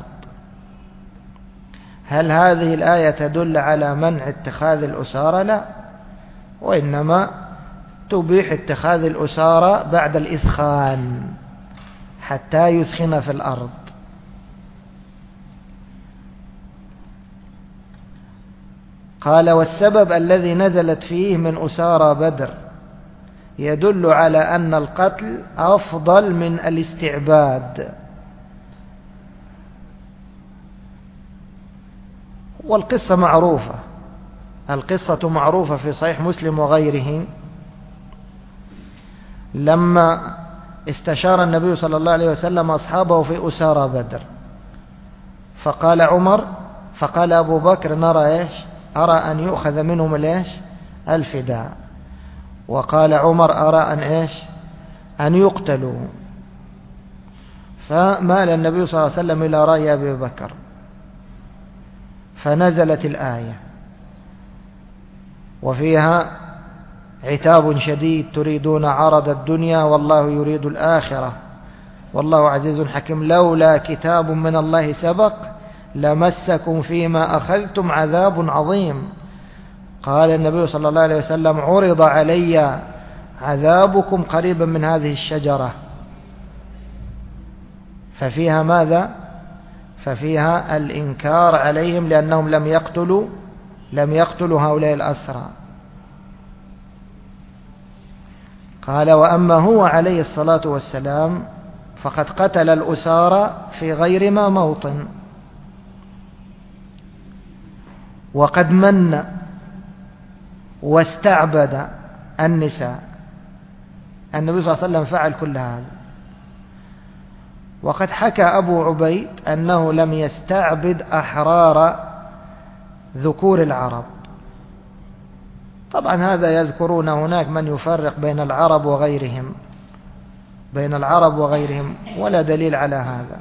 هل هذه الآية تدل على منع اتخاذ الأسارة؟ لا، وإنما تبيح اتخاذ الأسارة بعد الإثخان حتى يثخن في الأرض. قال: والسبب الذي نزلت فيه من أسارى بدر يدل على أن القتل أفضل من الاستعباد. والقصة معروفة، القصة معروفة في صحيح مسلم وغيره، لما استشار النبي صلى الله عليه وسلم أصحابه في أسارى بدر، فقال عمر، فقال أبو بكر نرى أرى أن يؤخذ منهم الفداء، وقال عمر أرى أن يقتلوا. فمال النبي صلى الله عليه وسلم إلى رأي أبي بكر، فنزلت الآية وفيها عتاب شديد: تريدون عرض الدنيا والله يريد الآخرة والله عزيز حكيم، لولا كتاب من الله سبق لمسكم فيما أخذتم عذاب عظيم. قال النبي صلى الله عليه وسلم: عرض علي عذابكم قريبا من هذه الشجرة. ففيها ماذا؟ ففيها الإنكار عليهم لأنهم لم يقتلوا هؤلاء الأسرى. قال: وأما هو عليه الصلاة والسلام فقد قتل الأسارى في غير ما موطن، وقد من واستعبد النساء. النبي صلى الله عليه وسلم فعل كل هذا. وقد حكى أبو عبيد أنه لم يستعبد أحرار ذكور العرب. طبعا هذا يذكرون هناك من يفرق بين العرب وغيرهم ولا دليل على هذا.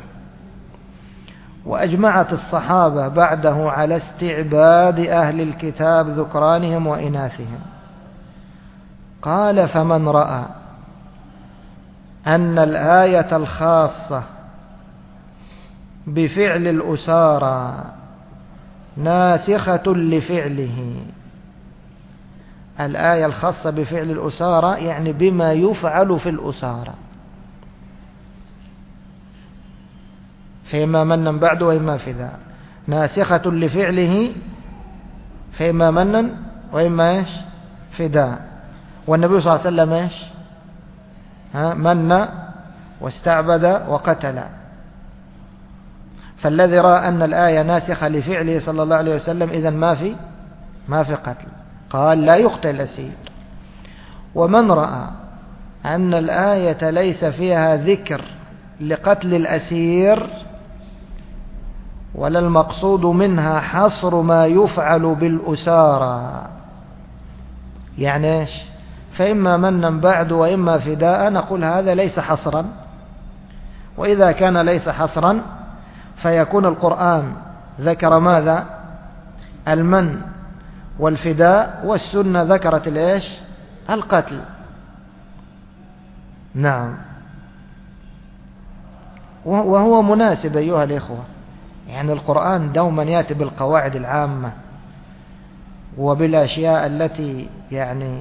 وأجمعت الصحابة بعده على استعباد أهل الكتاب ذكرانهم وإناثهم. قال: فمن رأى أن الآية الخاصة بفعل الأسارى ناسخة لفعله، الآية الخاصة بفعل الأسارى يعني بما يفعل في الأسارى، فإما منا بعد وإما فداء، ناسخة لفعله فإما منا وإما فداء. والنبي صلى الله عليه وسلم من واستعبد وقتل. فالذي رأى أن الآية ناسخة لفعله صلى الله عليه وسلم إذن ما في قتل، قال: لا يقتل الأسير. ومن رأى أن الآية ليس فيها ذكر لقتل الأسير ولا المقصود منها حصر ما يفعل بالأسارى، يعني فإما منا بعد وإما فداء، نقول هذا ليس حصرا. وإذا كان ليس حصرا فيكون القرآن ذكر ماذا؟ المن والفداء، والسنة ذكرت القتل. نعم. وهو مناسب أيها الإخوة، يعني القرآن دوما يأتي بالقواعد العامة وبالأشياء التي يعني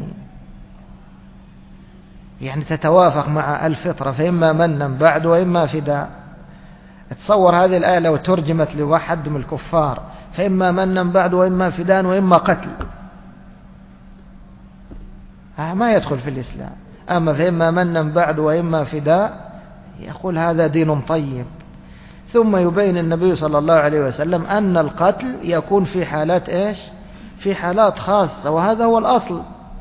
تتوافق مع الفطرة، فإما منا بعد وإما فداء. تصور هذه الآية لو ترجمت لواحد من الكفار: فإما منا بعد وإما فداء وإما قتل، ما يدخل في الإسلام. أما فإما منا بعد وإما فداء يقول هذا دين طيب. ثم يبين النبي صلى الله عليه وسلم أن القتل يكون في حالات في حالات خاصة، وهذا هو الأصل.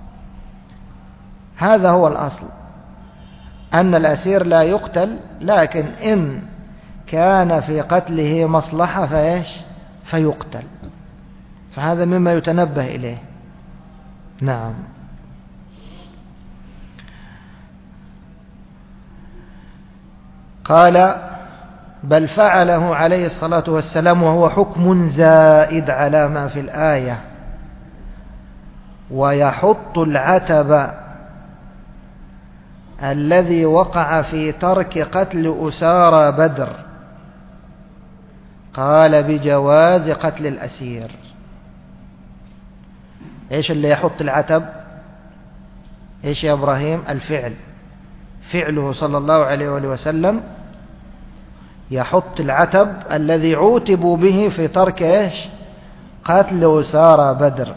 هذا هو الأصل، أن الأسير لا يقتل، لكن إن كان في قتله مصلحة فيقتل. فهذا مما يتنبه إليه. نعم. قال: بل فعله عليه الصلاة والسلام وهو حكم زائد على ما في الآية، ويحط العتب الذي وقع في ترك قتل أسارى بدر. قال: بجواز قتل الأسير. إيش اللي يحط العتب؟ إيش يا إبراهيم؟ الفعل، فعله صلى الله عليه وسلم يحط العتب الذي عوتبوا به في ترك قتل أسارى بدر.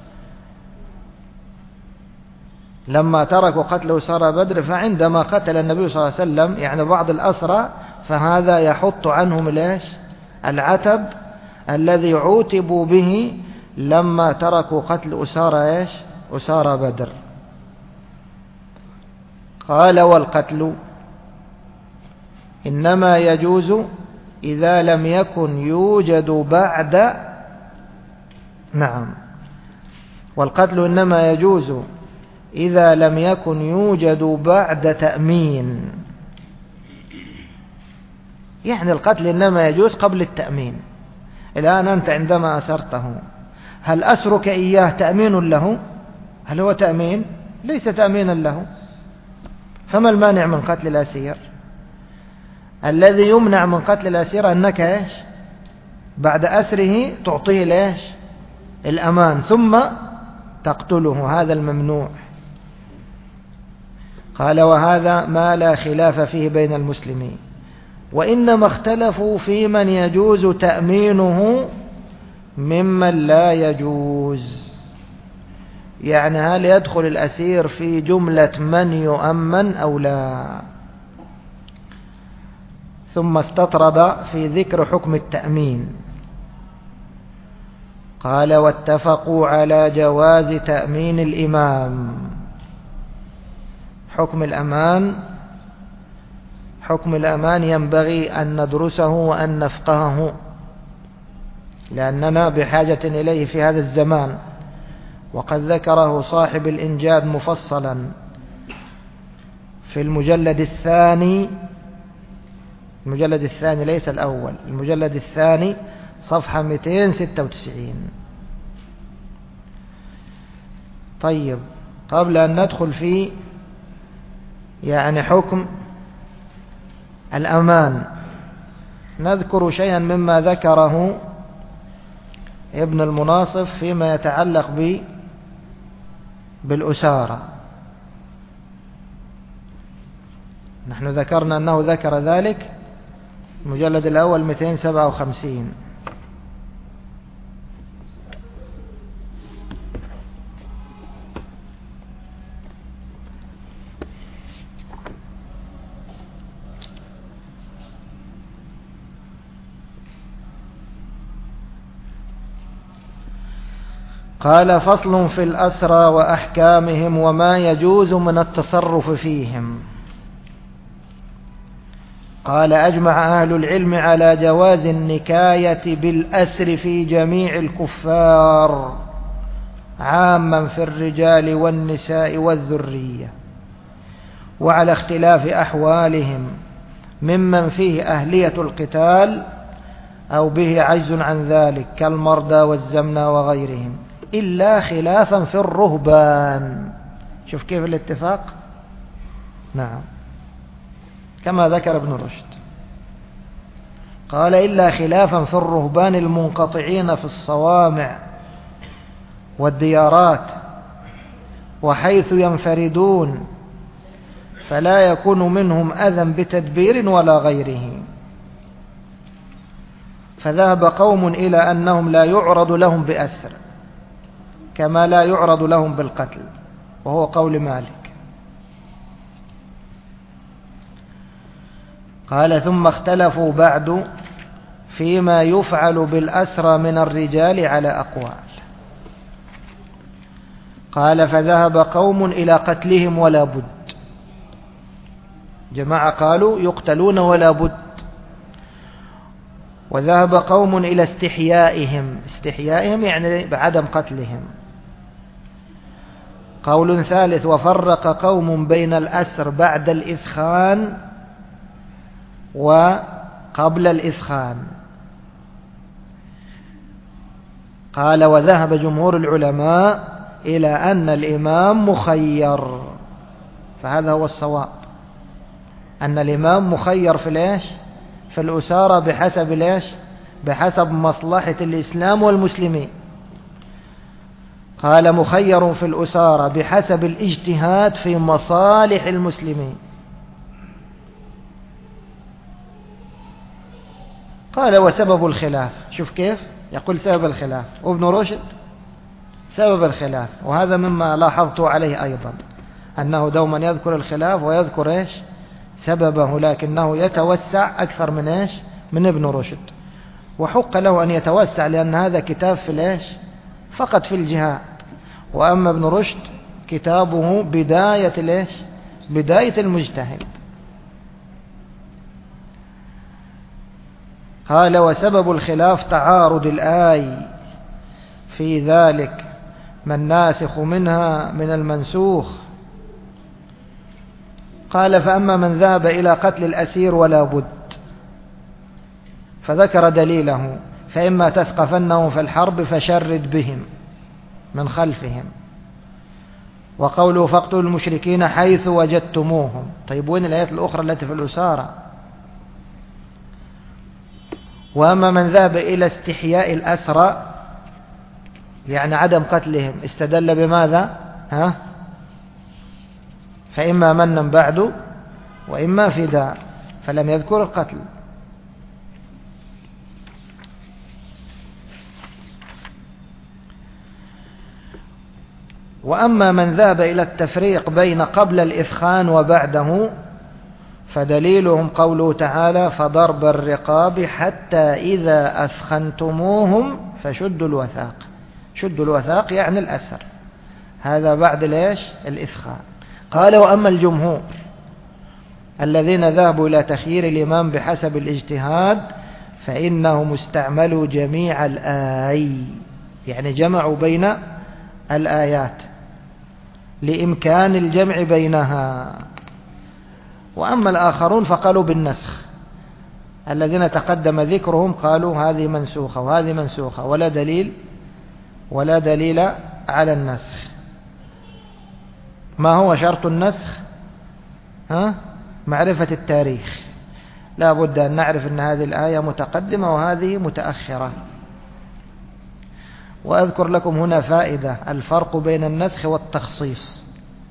لما تركوا قتل أسارى بدر، فعندما قتل النبي صلى الله عليه وسلم يعني بعض الأسرى، فهذا يحط عنهم العتب الذي عوتبوا به لما تركوا قتل أسارى أسارى بدر. قال والقتل إنما يجوز إذا لم يكن يوجد بعد والقتل إنما يجوز إذا لم يكن يوجد بعد تأمين. يعني القتل إنما يجوز قبل التأمين. الآن أنت عندما أسرته هل أسرك إياه تأمين له؟ هل هو تأمين؟ ليس تأمينا له. فما المانع من قتل الأسير؟ الذي يمنع من قتل الأسير أنك بعد أسره تعطيه الأمان ثم تقتله، هذا الممنوع. قال وهذا ما لا خلاف فيه بين المسلمين، وإنما اختلفوا في من يجوز تأمينه ممن لا يجوز. يعني هل يدخل الأسير في جملة من يؤمن أو لا؟ ثم استطرد في ذكر حكم التأمين. قال واتفقوا على جواز تأمين الإمام. حكم الأمان ينبغي أن ندرسه وأن نفقهه، لأننا بحاجة إليه في هذا الزمان. وقد ذكره صاحب الإنجاد مفصلا في المجلد الثاني ليس الأول، المجلد الثاني صفحة 296. طيب، قبل أن ندخل في حكم الأمان نذكر شيئا مما ذكره ابن المناصف فيما يتعلق بالأسارة. نحن ذكرنا أنه ذكر ذلك المجلد الأول 257. قال فصل في الأسرى وأحكامهم وما يجوز من التصرف فيهم. قال أجمع أهل العلم على جواز النكاية بالأسر في جميع الكفار عاما في الرجال والنساء والذرية، وعلى اختلاف أحوالهم ممن فيه أهلية القتال أو به عجز عن ذلك كالمرضى والزمنى وغيرهم، إلا خلافا في الرهبان. شوف كيف الاتفاق؟ نعم، كما ذكر ابن رشد. قال إلا خلافا في الرهبان المنقطعين في الصوامع والديارات وحيث ينفردون، فلا يكون منهم أذى بتدبير ولا غيره. فذهب قوم إلى أنهم لا يعرض لهم بأسر كما لا يعرض لهم بالقتل، وهو قول مالك. قال ثم اختلفوا بعد فيما يفعل بالأسرى من الرجال على أقوال. قال فذهب قوم إلى قتلهم ولا بد، جماعة قالوا يقتلون ولا بد، وذهب قوم إلى استحيائهم يعني بعدم قتلهم. قول ثالث وفرق قوم بين الأسر بعد الإثخان وقبل الإثخان. قال وذهب جمهور العلماء إلى أن الإمام مخير، فهذا هو الصواب، أن الإمام مخير في الأسارة بحسب مصلحة الإسلام والمسلمين. قال مخير في الأسارة بحسب الاجتهاد في مصالح المسلمين. قال وسبب الخلاف، شوف كيف يقول سبب الخلاف، وابن رشد سبب الخلاف، وهذا مما لاحظته عليه أيضا، أنه دوما يذكر الخلاف ويذكر سببه، لكنه يتوسع أكثر من ابن رشد، وحق له أن يتوسع، لأن هذا كتاب فقط في الجهاد. وأما ابن رشد كتابه بداية المجتهد. قال وسبب الخلاف تعارض الآي في ذلك، ما الناسخ منها من المنسوخ. قال فأما من ذهب إلى قتل الأسير ولا بد، فذكر دليله، فإما تثقفنهم في الحرب فشرد بهم من خلفهم. وقوله فاقتلوا المشركين حيث وجدتموهم. طيب وين الآيات الأخرى التي في الأسارة؟ وأما من ذهب إلى استحياء الأسرى يعني عدم قتلهم، استدل بماذا؟ فإما منا بعد وإما فداء، فلم يذكر القتل. وأما من ذهب إلى التفريق بين قبل الإثخان وبعده، فدليلهم قوله تعالى فضرب الرقاب حتى إذا أثخنتموهم فشدوا الوثاق. شدوا الوثاق يعني الأسر، هذا بعد الإثخان. قال وأما الجمهور الذين ذهبوا إلى تخيير الإمام بحسب الاجتهاد، فإنهم استعملوا جميع الآي، يعني جمعوا بين الآيات لإمكان الجمع بينها. وأما الآخرون فقالوا بالنسخ، الذين تقدم ذكرهم قالوا هذه منسوخة وهذه منسوخة، ولا دليل على النسخ. ما هو شرط النسخ؟ معرفة التاريخ. لا بد أن نعرف أن هذه الآية متقدمة وهذه متأخرة. وأذكر لكم هنا فائدة، الفرق بين النسخ والتخصيص.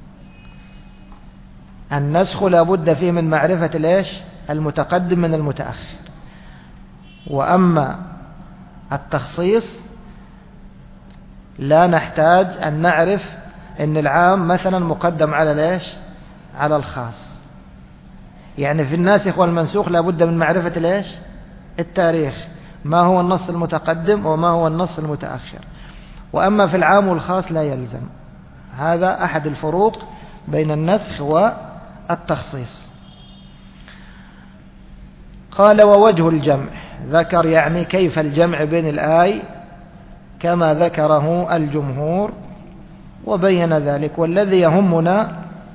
النسخ لا بد فيه من معرفة المتقدم من المتأخر. وأما التخصيص لا نحتاج أن نعرف أن العام مثلا مقدم على الخاص. يعني في الناسخ والمنسوخ لا بد من معرفة التاريخ، ما هو النص المتقدم وما هو النص المتأخر. وأما في العام والخاص لا يلزم. هذا أحد الفروق بين النسخ والتخصيص. قال ووجه الجمع، ذكر يعني كيف الجمع بين الآي كما ذكره الجمهور وبين ذلك. والذي يهمنا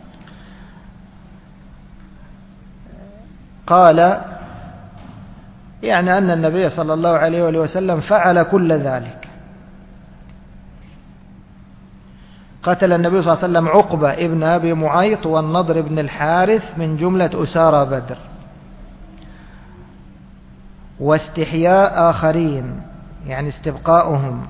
قال يعني أن النبي صلى الله عليه وآله وسلم فعل كل ذلك. قتل النبي صلى الله عليه وسلم عقبة ابن أبي معيط والنضر بن الحارث من جملة أسارى بدر، واستحياء آخرين يعني استبقاؤهم،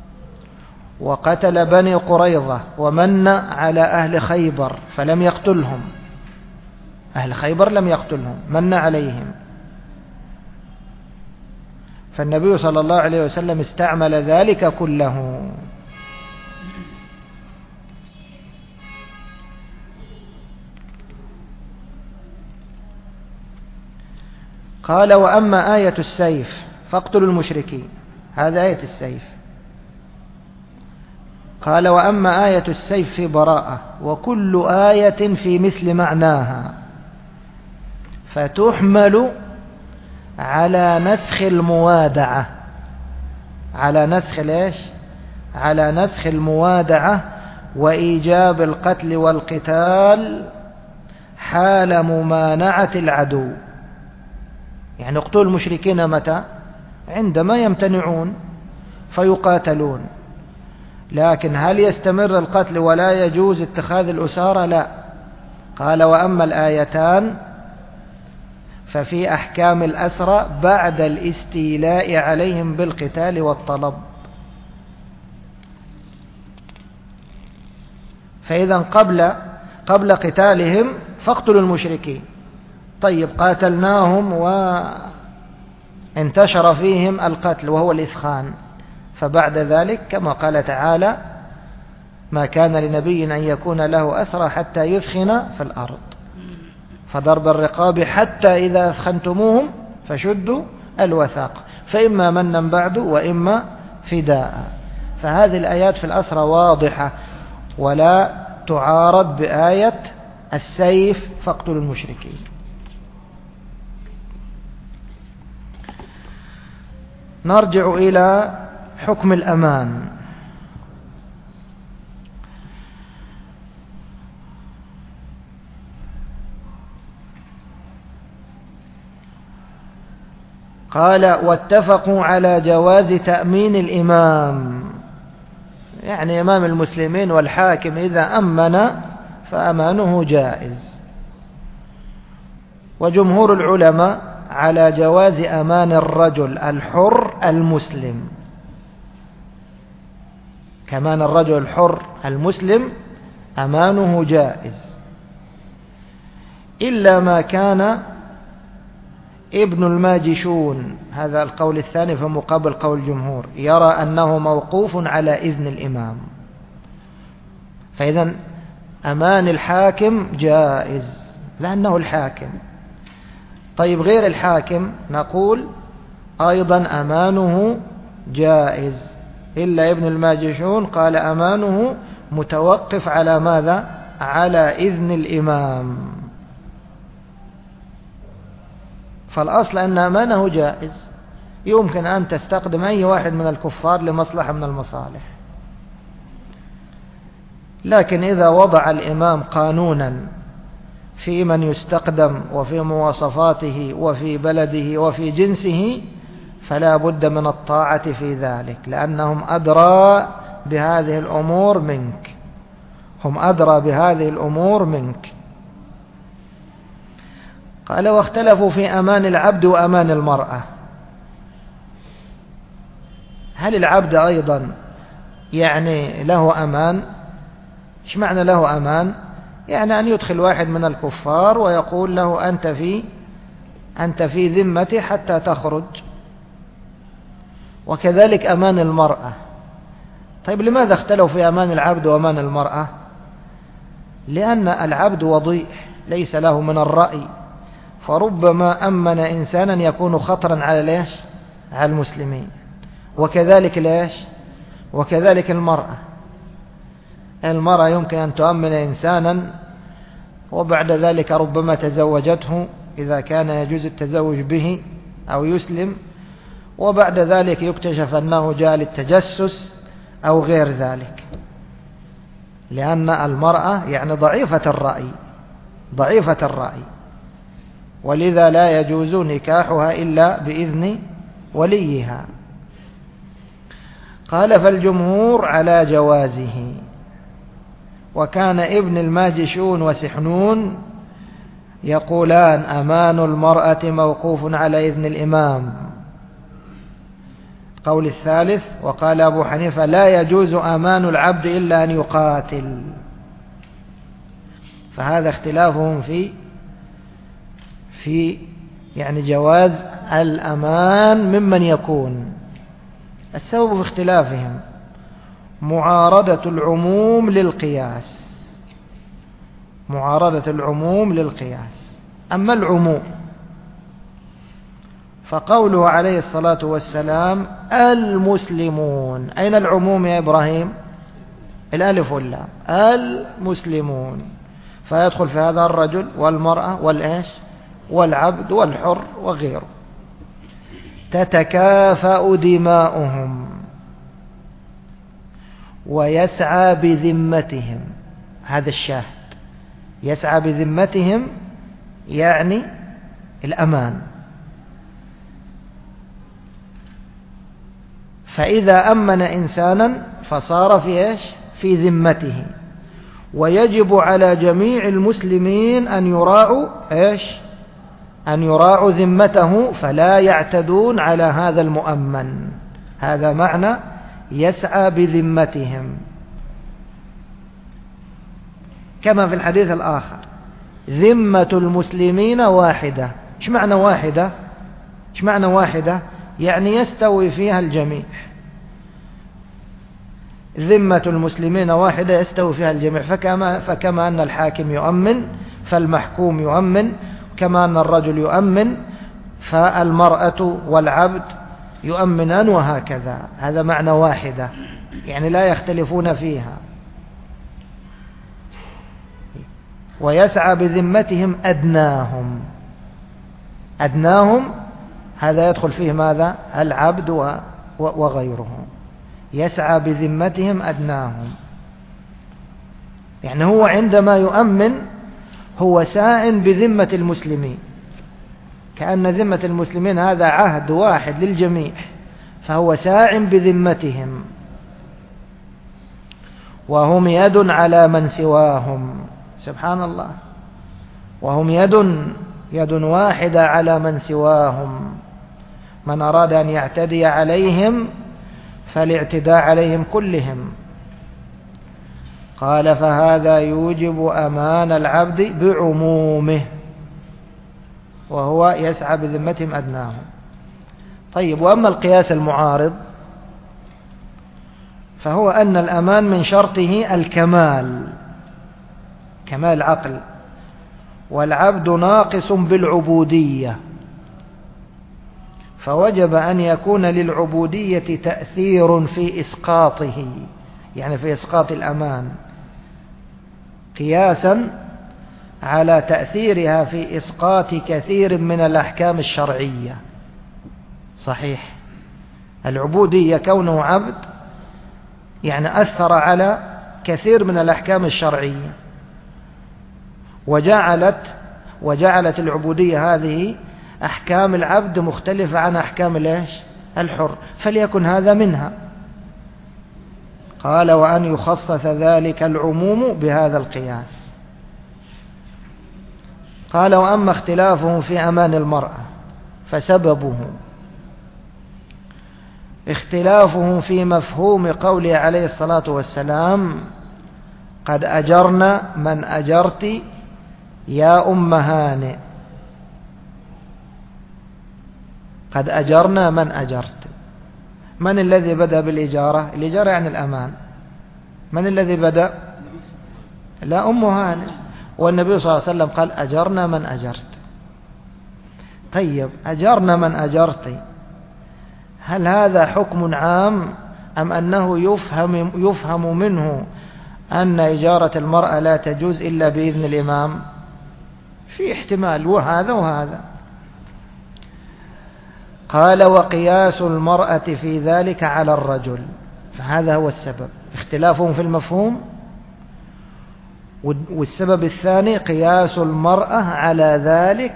وقتل بني قريظة ومن على أهل خيبر فلم يقتلهم، أهل خيبر لم يقتلهم، من عليهم. فالنبي صلى الله عليه وسلم استعمل ذلك كله. قال وأما آية السيف فاقتلوا المشركين، هذا آية السيف. قال وأما آية السيف في براءة وكل آية في مثل معناها، فتحمل على نسخ الموادعة، على نسخ الموادعة وإيجاب القتل والقتال حال ممانعة العدو. يعني اقتلوا المشركين متى؟ عندما يمتنعون فيقاتلون. لكن هل يستمر القتل ولا يجوز اتخاذ الأسارة؟ لا. قال وأما الآيتان ففي أحكام الأسرى بعد الاستيلاء عليهم بالقتال والطلب. فإذا قبل قتالهم فاقتلوا المشركين. طيب قاتلناهم وانتشر فيهم القتل وهو الإثخان، فبعد ذلك كما قال تعالى ما كان لنبي أن يكون له أسرى حتى يثخن في الأرض، فضرب الرقاب حتى إذا أثخنتموهم فشدوا الوثاق، فإما منا بعد وإما فداء. فهذه الآيات في الأسرى واضحة ولا تعارض بآية السيف فاقتلوا المشركين. نرجع إلى حكم الأمان. قال واتفقوا على جواز تأمين الإمام، يعني إمام المسلمين والحاكم إذا أمن فأمانه جائز. وجمهور العلماء على جواز أمان الرجل الحر المسلم، كمان الرجل الحر المسلم أمانه جائز، إلا ما كان ابن الماجشون، هذا القول الثاني في مقابل قول الجمهور، يرى أنه موقوف على إذن الإمام، فإذا أمان الحاكم جائز لأنه الحاكم. طيب غير الحاكم نقول أيضا أمانه جائز، إلا ابن الماجشون قال أمانه متوقف على ماذا؟ على إذن الإمام. فالأصل أن أمانه جائز، يمكن أن تستخدم أي واحد من الكفار لمصلحة من المصالح، لكن إذا وضع الإمام قانونا في من يستخدم وفي مواصفاته وفي بلده وفي جنسه فلا بد من الطاعة في ذلك، لأنهم أدرى بهذه الأمور منك، هم أدرى بهذه الأمور منك. قال واختلفوا في أمان العبد وأمان المرأة. هل العبد أيضا يعني له أمان؟ إيش معنى له أمان؟ يعني أن يدخل واحد من الكفار ويقول له أنت في ذمتي حتى تخرج. وكذلك أمان المرأة. طيب لماذا اختلفوا في أمان العبد وأمان المرأة؟ لأن العبد وضيع ليس له من الرأي، فربما أمن إنسانا يكون خطرا على المسلمين. وكذلك وكذلك المرأة يمكن أن تؤمن إنسانا وبعد ذلك ربما تزوجته إذا كان يجوز التزوج به أو يسلم، وبعد ذلك يكتشف أنه جاء للتجسس أو غير ذلك، لأن المرأة يعني ضعيفة الرأي، ولذا لا يجوز نكاحها إلا بإذن وليها. قال فالجمهور على جوازه. وكان ابن الماجشون وسحنون يقولان أمان المرأة موقوف على إذن الإمام. قول الثالث وقال أبو حنيفة لا يجوز أمان العبد إلا أن يقاتل. فهذا اختلافهم في يعني جواز الأمان ممن يكون. السبب في اختلافهم معارضة العموم للقياس. أما العموم فقوله عليه الصلاة والسلام المسلمون، أين العموم يا إبراهيم؟ الألف واللام، المسلمون، فيدخل في هذا الرجل والمرأة والعبد والحر وغيره. تتكافأ دماؤهم ويسعى بذمتهم، هذا الشاهد، يسعى بذمتهم يعني الأمان. فإذا أمن إنسانا فصار في ذمته، ويجب على جميع المسلمين أن يراعوا ذمته فلا يعتدون على هذا المؤمن. هذا معنى يسعى بذمتهم، كما في الحديث الآخر ذمة المسلمين واحدة. إيش معنى واحدة؟ يعني يستوي فيها الجميع. ذمة المسلمين واحدة يستوي فيها الجميع. فكما أن الحاكم يؤمن فالمحكوم يؤمن، كما أن الرجل يؤمن فالمرأة والعبد يؤمنان، وهكذا. هذا معنى واحدة. يعني لا يختلفون فيها. ويسعى بذمتهم أدناهم. أدناهم هذا يدخل فيه ماذا؟ العبد وغيره. يسعى بذمتهم أدناهم، يعني هو عندما يؤمن هو ساع بذمة المسلمين، كأن ذمة المسلمين هذا عهد واحد للجميع، فهو ساع بذمتهم. وهم يد على من سواهم. سبحان الله، وهم يد واحدة على من سواهم. من أراد أن يعتدي عليهم فالاعتداء عليهم كلهم. قال فهذا يوجب أمان العبد بعمومه، وهو يسعى بذمتهم أدناهم. طيب، وأما القياس المعارض فهو أن الأمان من شرطه الكمال، كمال العقل، والعبد ناقص بالعبودية، فوجب أن يكون للعبودية تأثير في إسقاطه، يعني في إسقاط الأمان، قياسا على تأثيرها في إسقاط كثير من الأحكام الشرعية. صحيح، العبودية كونه عبد يعني أثر على كثير من الأحكام الشرعية، وجعلت العبودية هذه أحكام العبد مختلفة عن أحكام الحر، فليكن هذا منها. قال وأن يخصص ذلك العموم بهذا القياس. قال وأما اختلافهم في أمان المرأة فسببه اختلافهم في مفهوم قوله عليه الصلاة والسلام قد أجرنا من أجرت يا أم هانئ. قد أجرنا من أجرت، من الذي بدأ بالإجارة؟ الإجارة يعني الأمان. من الذي بدأ؟ لا، أم هانئ، والنبي صلى الله عليه وسلم قال أجرنا من أجرت. طيب، أجرنا من أجرت، هل هذا حكم عام أم أنه يفهم منه أن إجارة المرأة لا تجوز إلا بإذن الإمام؟ في احتمال، وهذا وهذا. قال وقياس المرأة في ذلك على الرجل، فهذا هو السبب، اختلافهم في المفهوم. والسبب الثاني قياس المرأة على ذلك،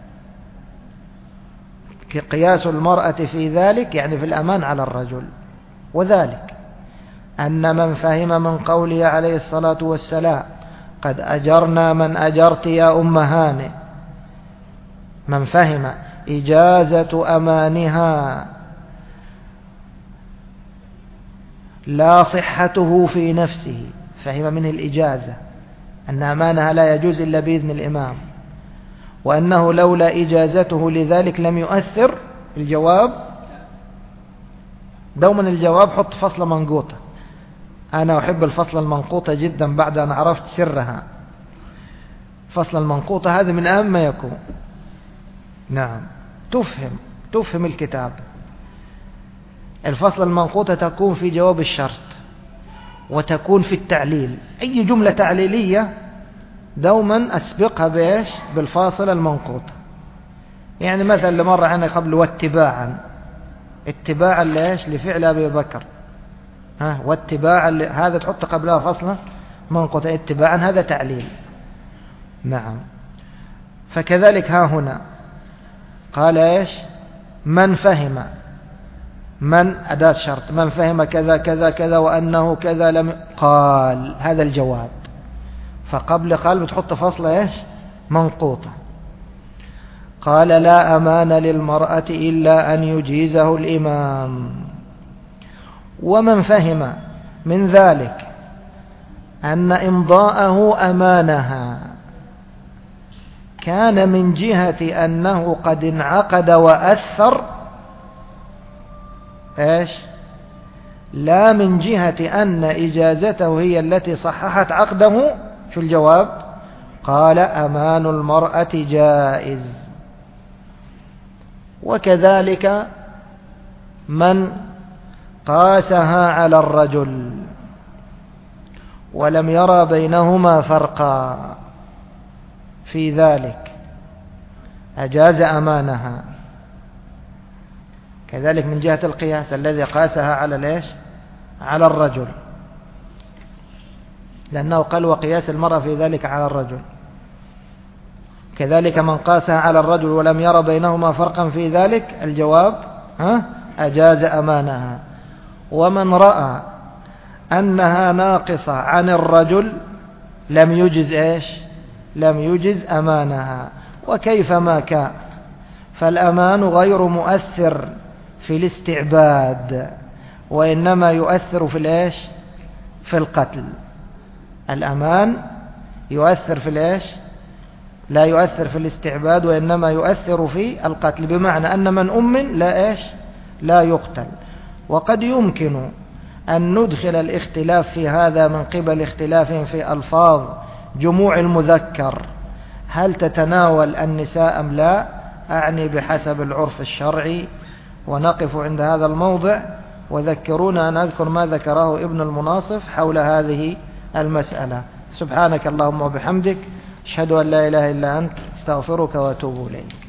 قياس المرأة في ذلك يعني في الأمان على الرجل. وذلك أن من فهم من قوله عليه الصلاة والسلام قد أجرنا من أجرت يا أم هانئ، من فهم إجازة أمانها لا صحته في نفسه، فهم منه الإجازة أن أمانها لا يجوز إلا بإذن الإمام، وأنه لولا إجازته لذلك لم يؤثر. الجواب دوما الجواب حط فصل منقوطة. أنا أحب الفصل المنقوطة جدا بعد أن عرفت سرها. فصل المنقوطة هذا من أهم ما يكون. نعم، تفهم الكتاب. الفصل المنقوطة تكون في جواب الشرط، وتكون في التعليل. أي جملة تعليلية دوما أسبقها بإيش؟ بالفاصلة المنقوطة. يعني مثلا اللي مر عنا قبل اتباعا لإيش؟ لفعل أبي بكر، واتباعا هذا تحط قبلها فاصلة منقوطة. اتباعا هذا تعليل. نعم، فكذلك ها هنا قال إيش؟ من فهم، من أداة شرط، من فهم كذا كذا كذا وأنه كذا لم قال، هذا الجواب. فقبل قال بتحط فاصلة إيش؟ منقوطة. قال لا أمان للمرأة إلا أن يجيزه الإمام. ومن فهم من ذلك أن إمضاءه أمانها كان من جهة أنه قد انعقد وأثر، إيش؟ لا من جهة أن إجازته هي التي صححت عقده. في الجواب قال أمان المرأة جائز. وكذلك من قاسها على الرجل ولم يرى بينهما فرقا في ذلك أجاز أمانها. كذلك من جهة القياس الذي قاسها على ليش؟ على الرجل، لأنه قال وقياس المرأة في ذلك على الرجل. كذلك من قاسها على الرجل ولم يرى بينهما فرقا في ذلك الجواب أجاز أمانها. ومن رأى أنها ناقصة عن الرجل لم يجز إيش؟ لم يجز أمانها. وكيفما كان فالأمان غير مؤثر في الاستعباد، وإنما يؤثر في الإيش؟ في القتل. الأمان يؤثر في الإيش؟ لا يؤثر في الاستعباد، وإنما يؤثر في القتل، بمعنى أن من أمن لا إيش؟ لا يقتل. وقد يمكن أن ندخل الاختلاف في هذا من قبل اختلاف في ألفاظ جموع المذكر، هل تتناول النساء أم لا؟ أعني بحسب العرف الشرعي. ونقف عند هذا الموضع، وذكرونا أن أذكر ما ذكره ابن المناصف حول هذه المسألة. سبحانك اللهم وبحمدك، أشهد أن لا إله إلا أنت، استغفرك وأتوب إليك.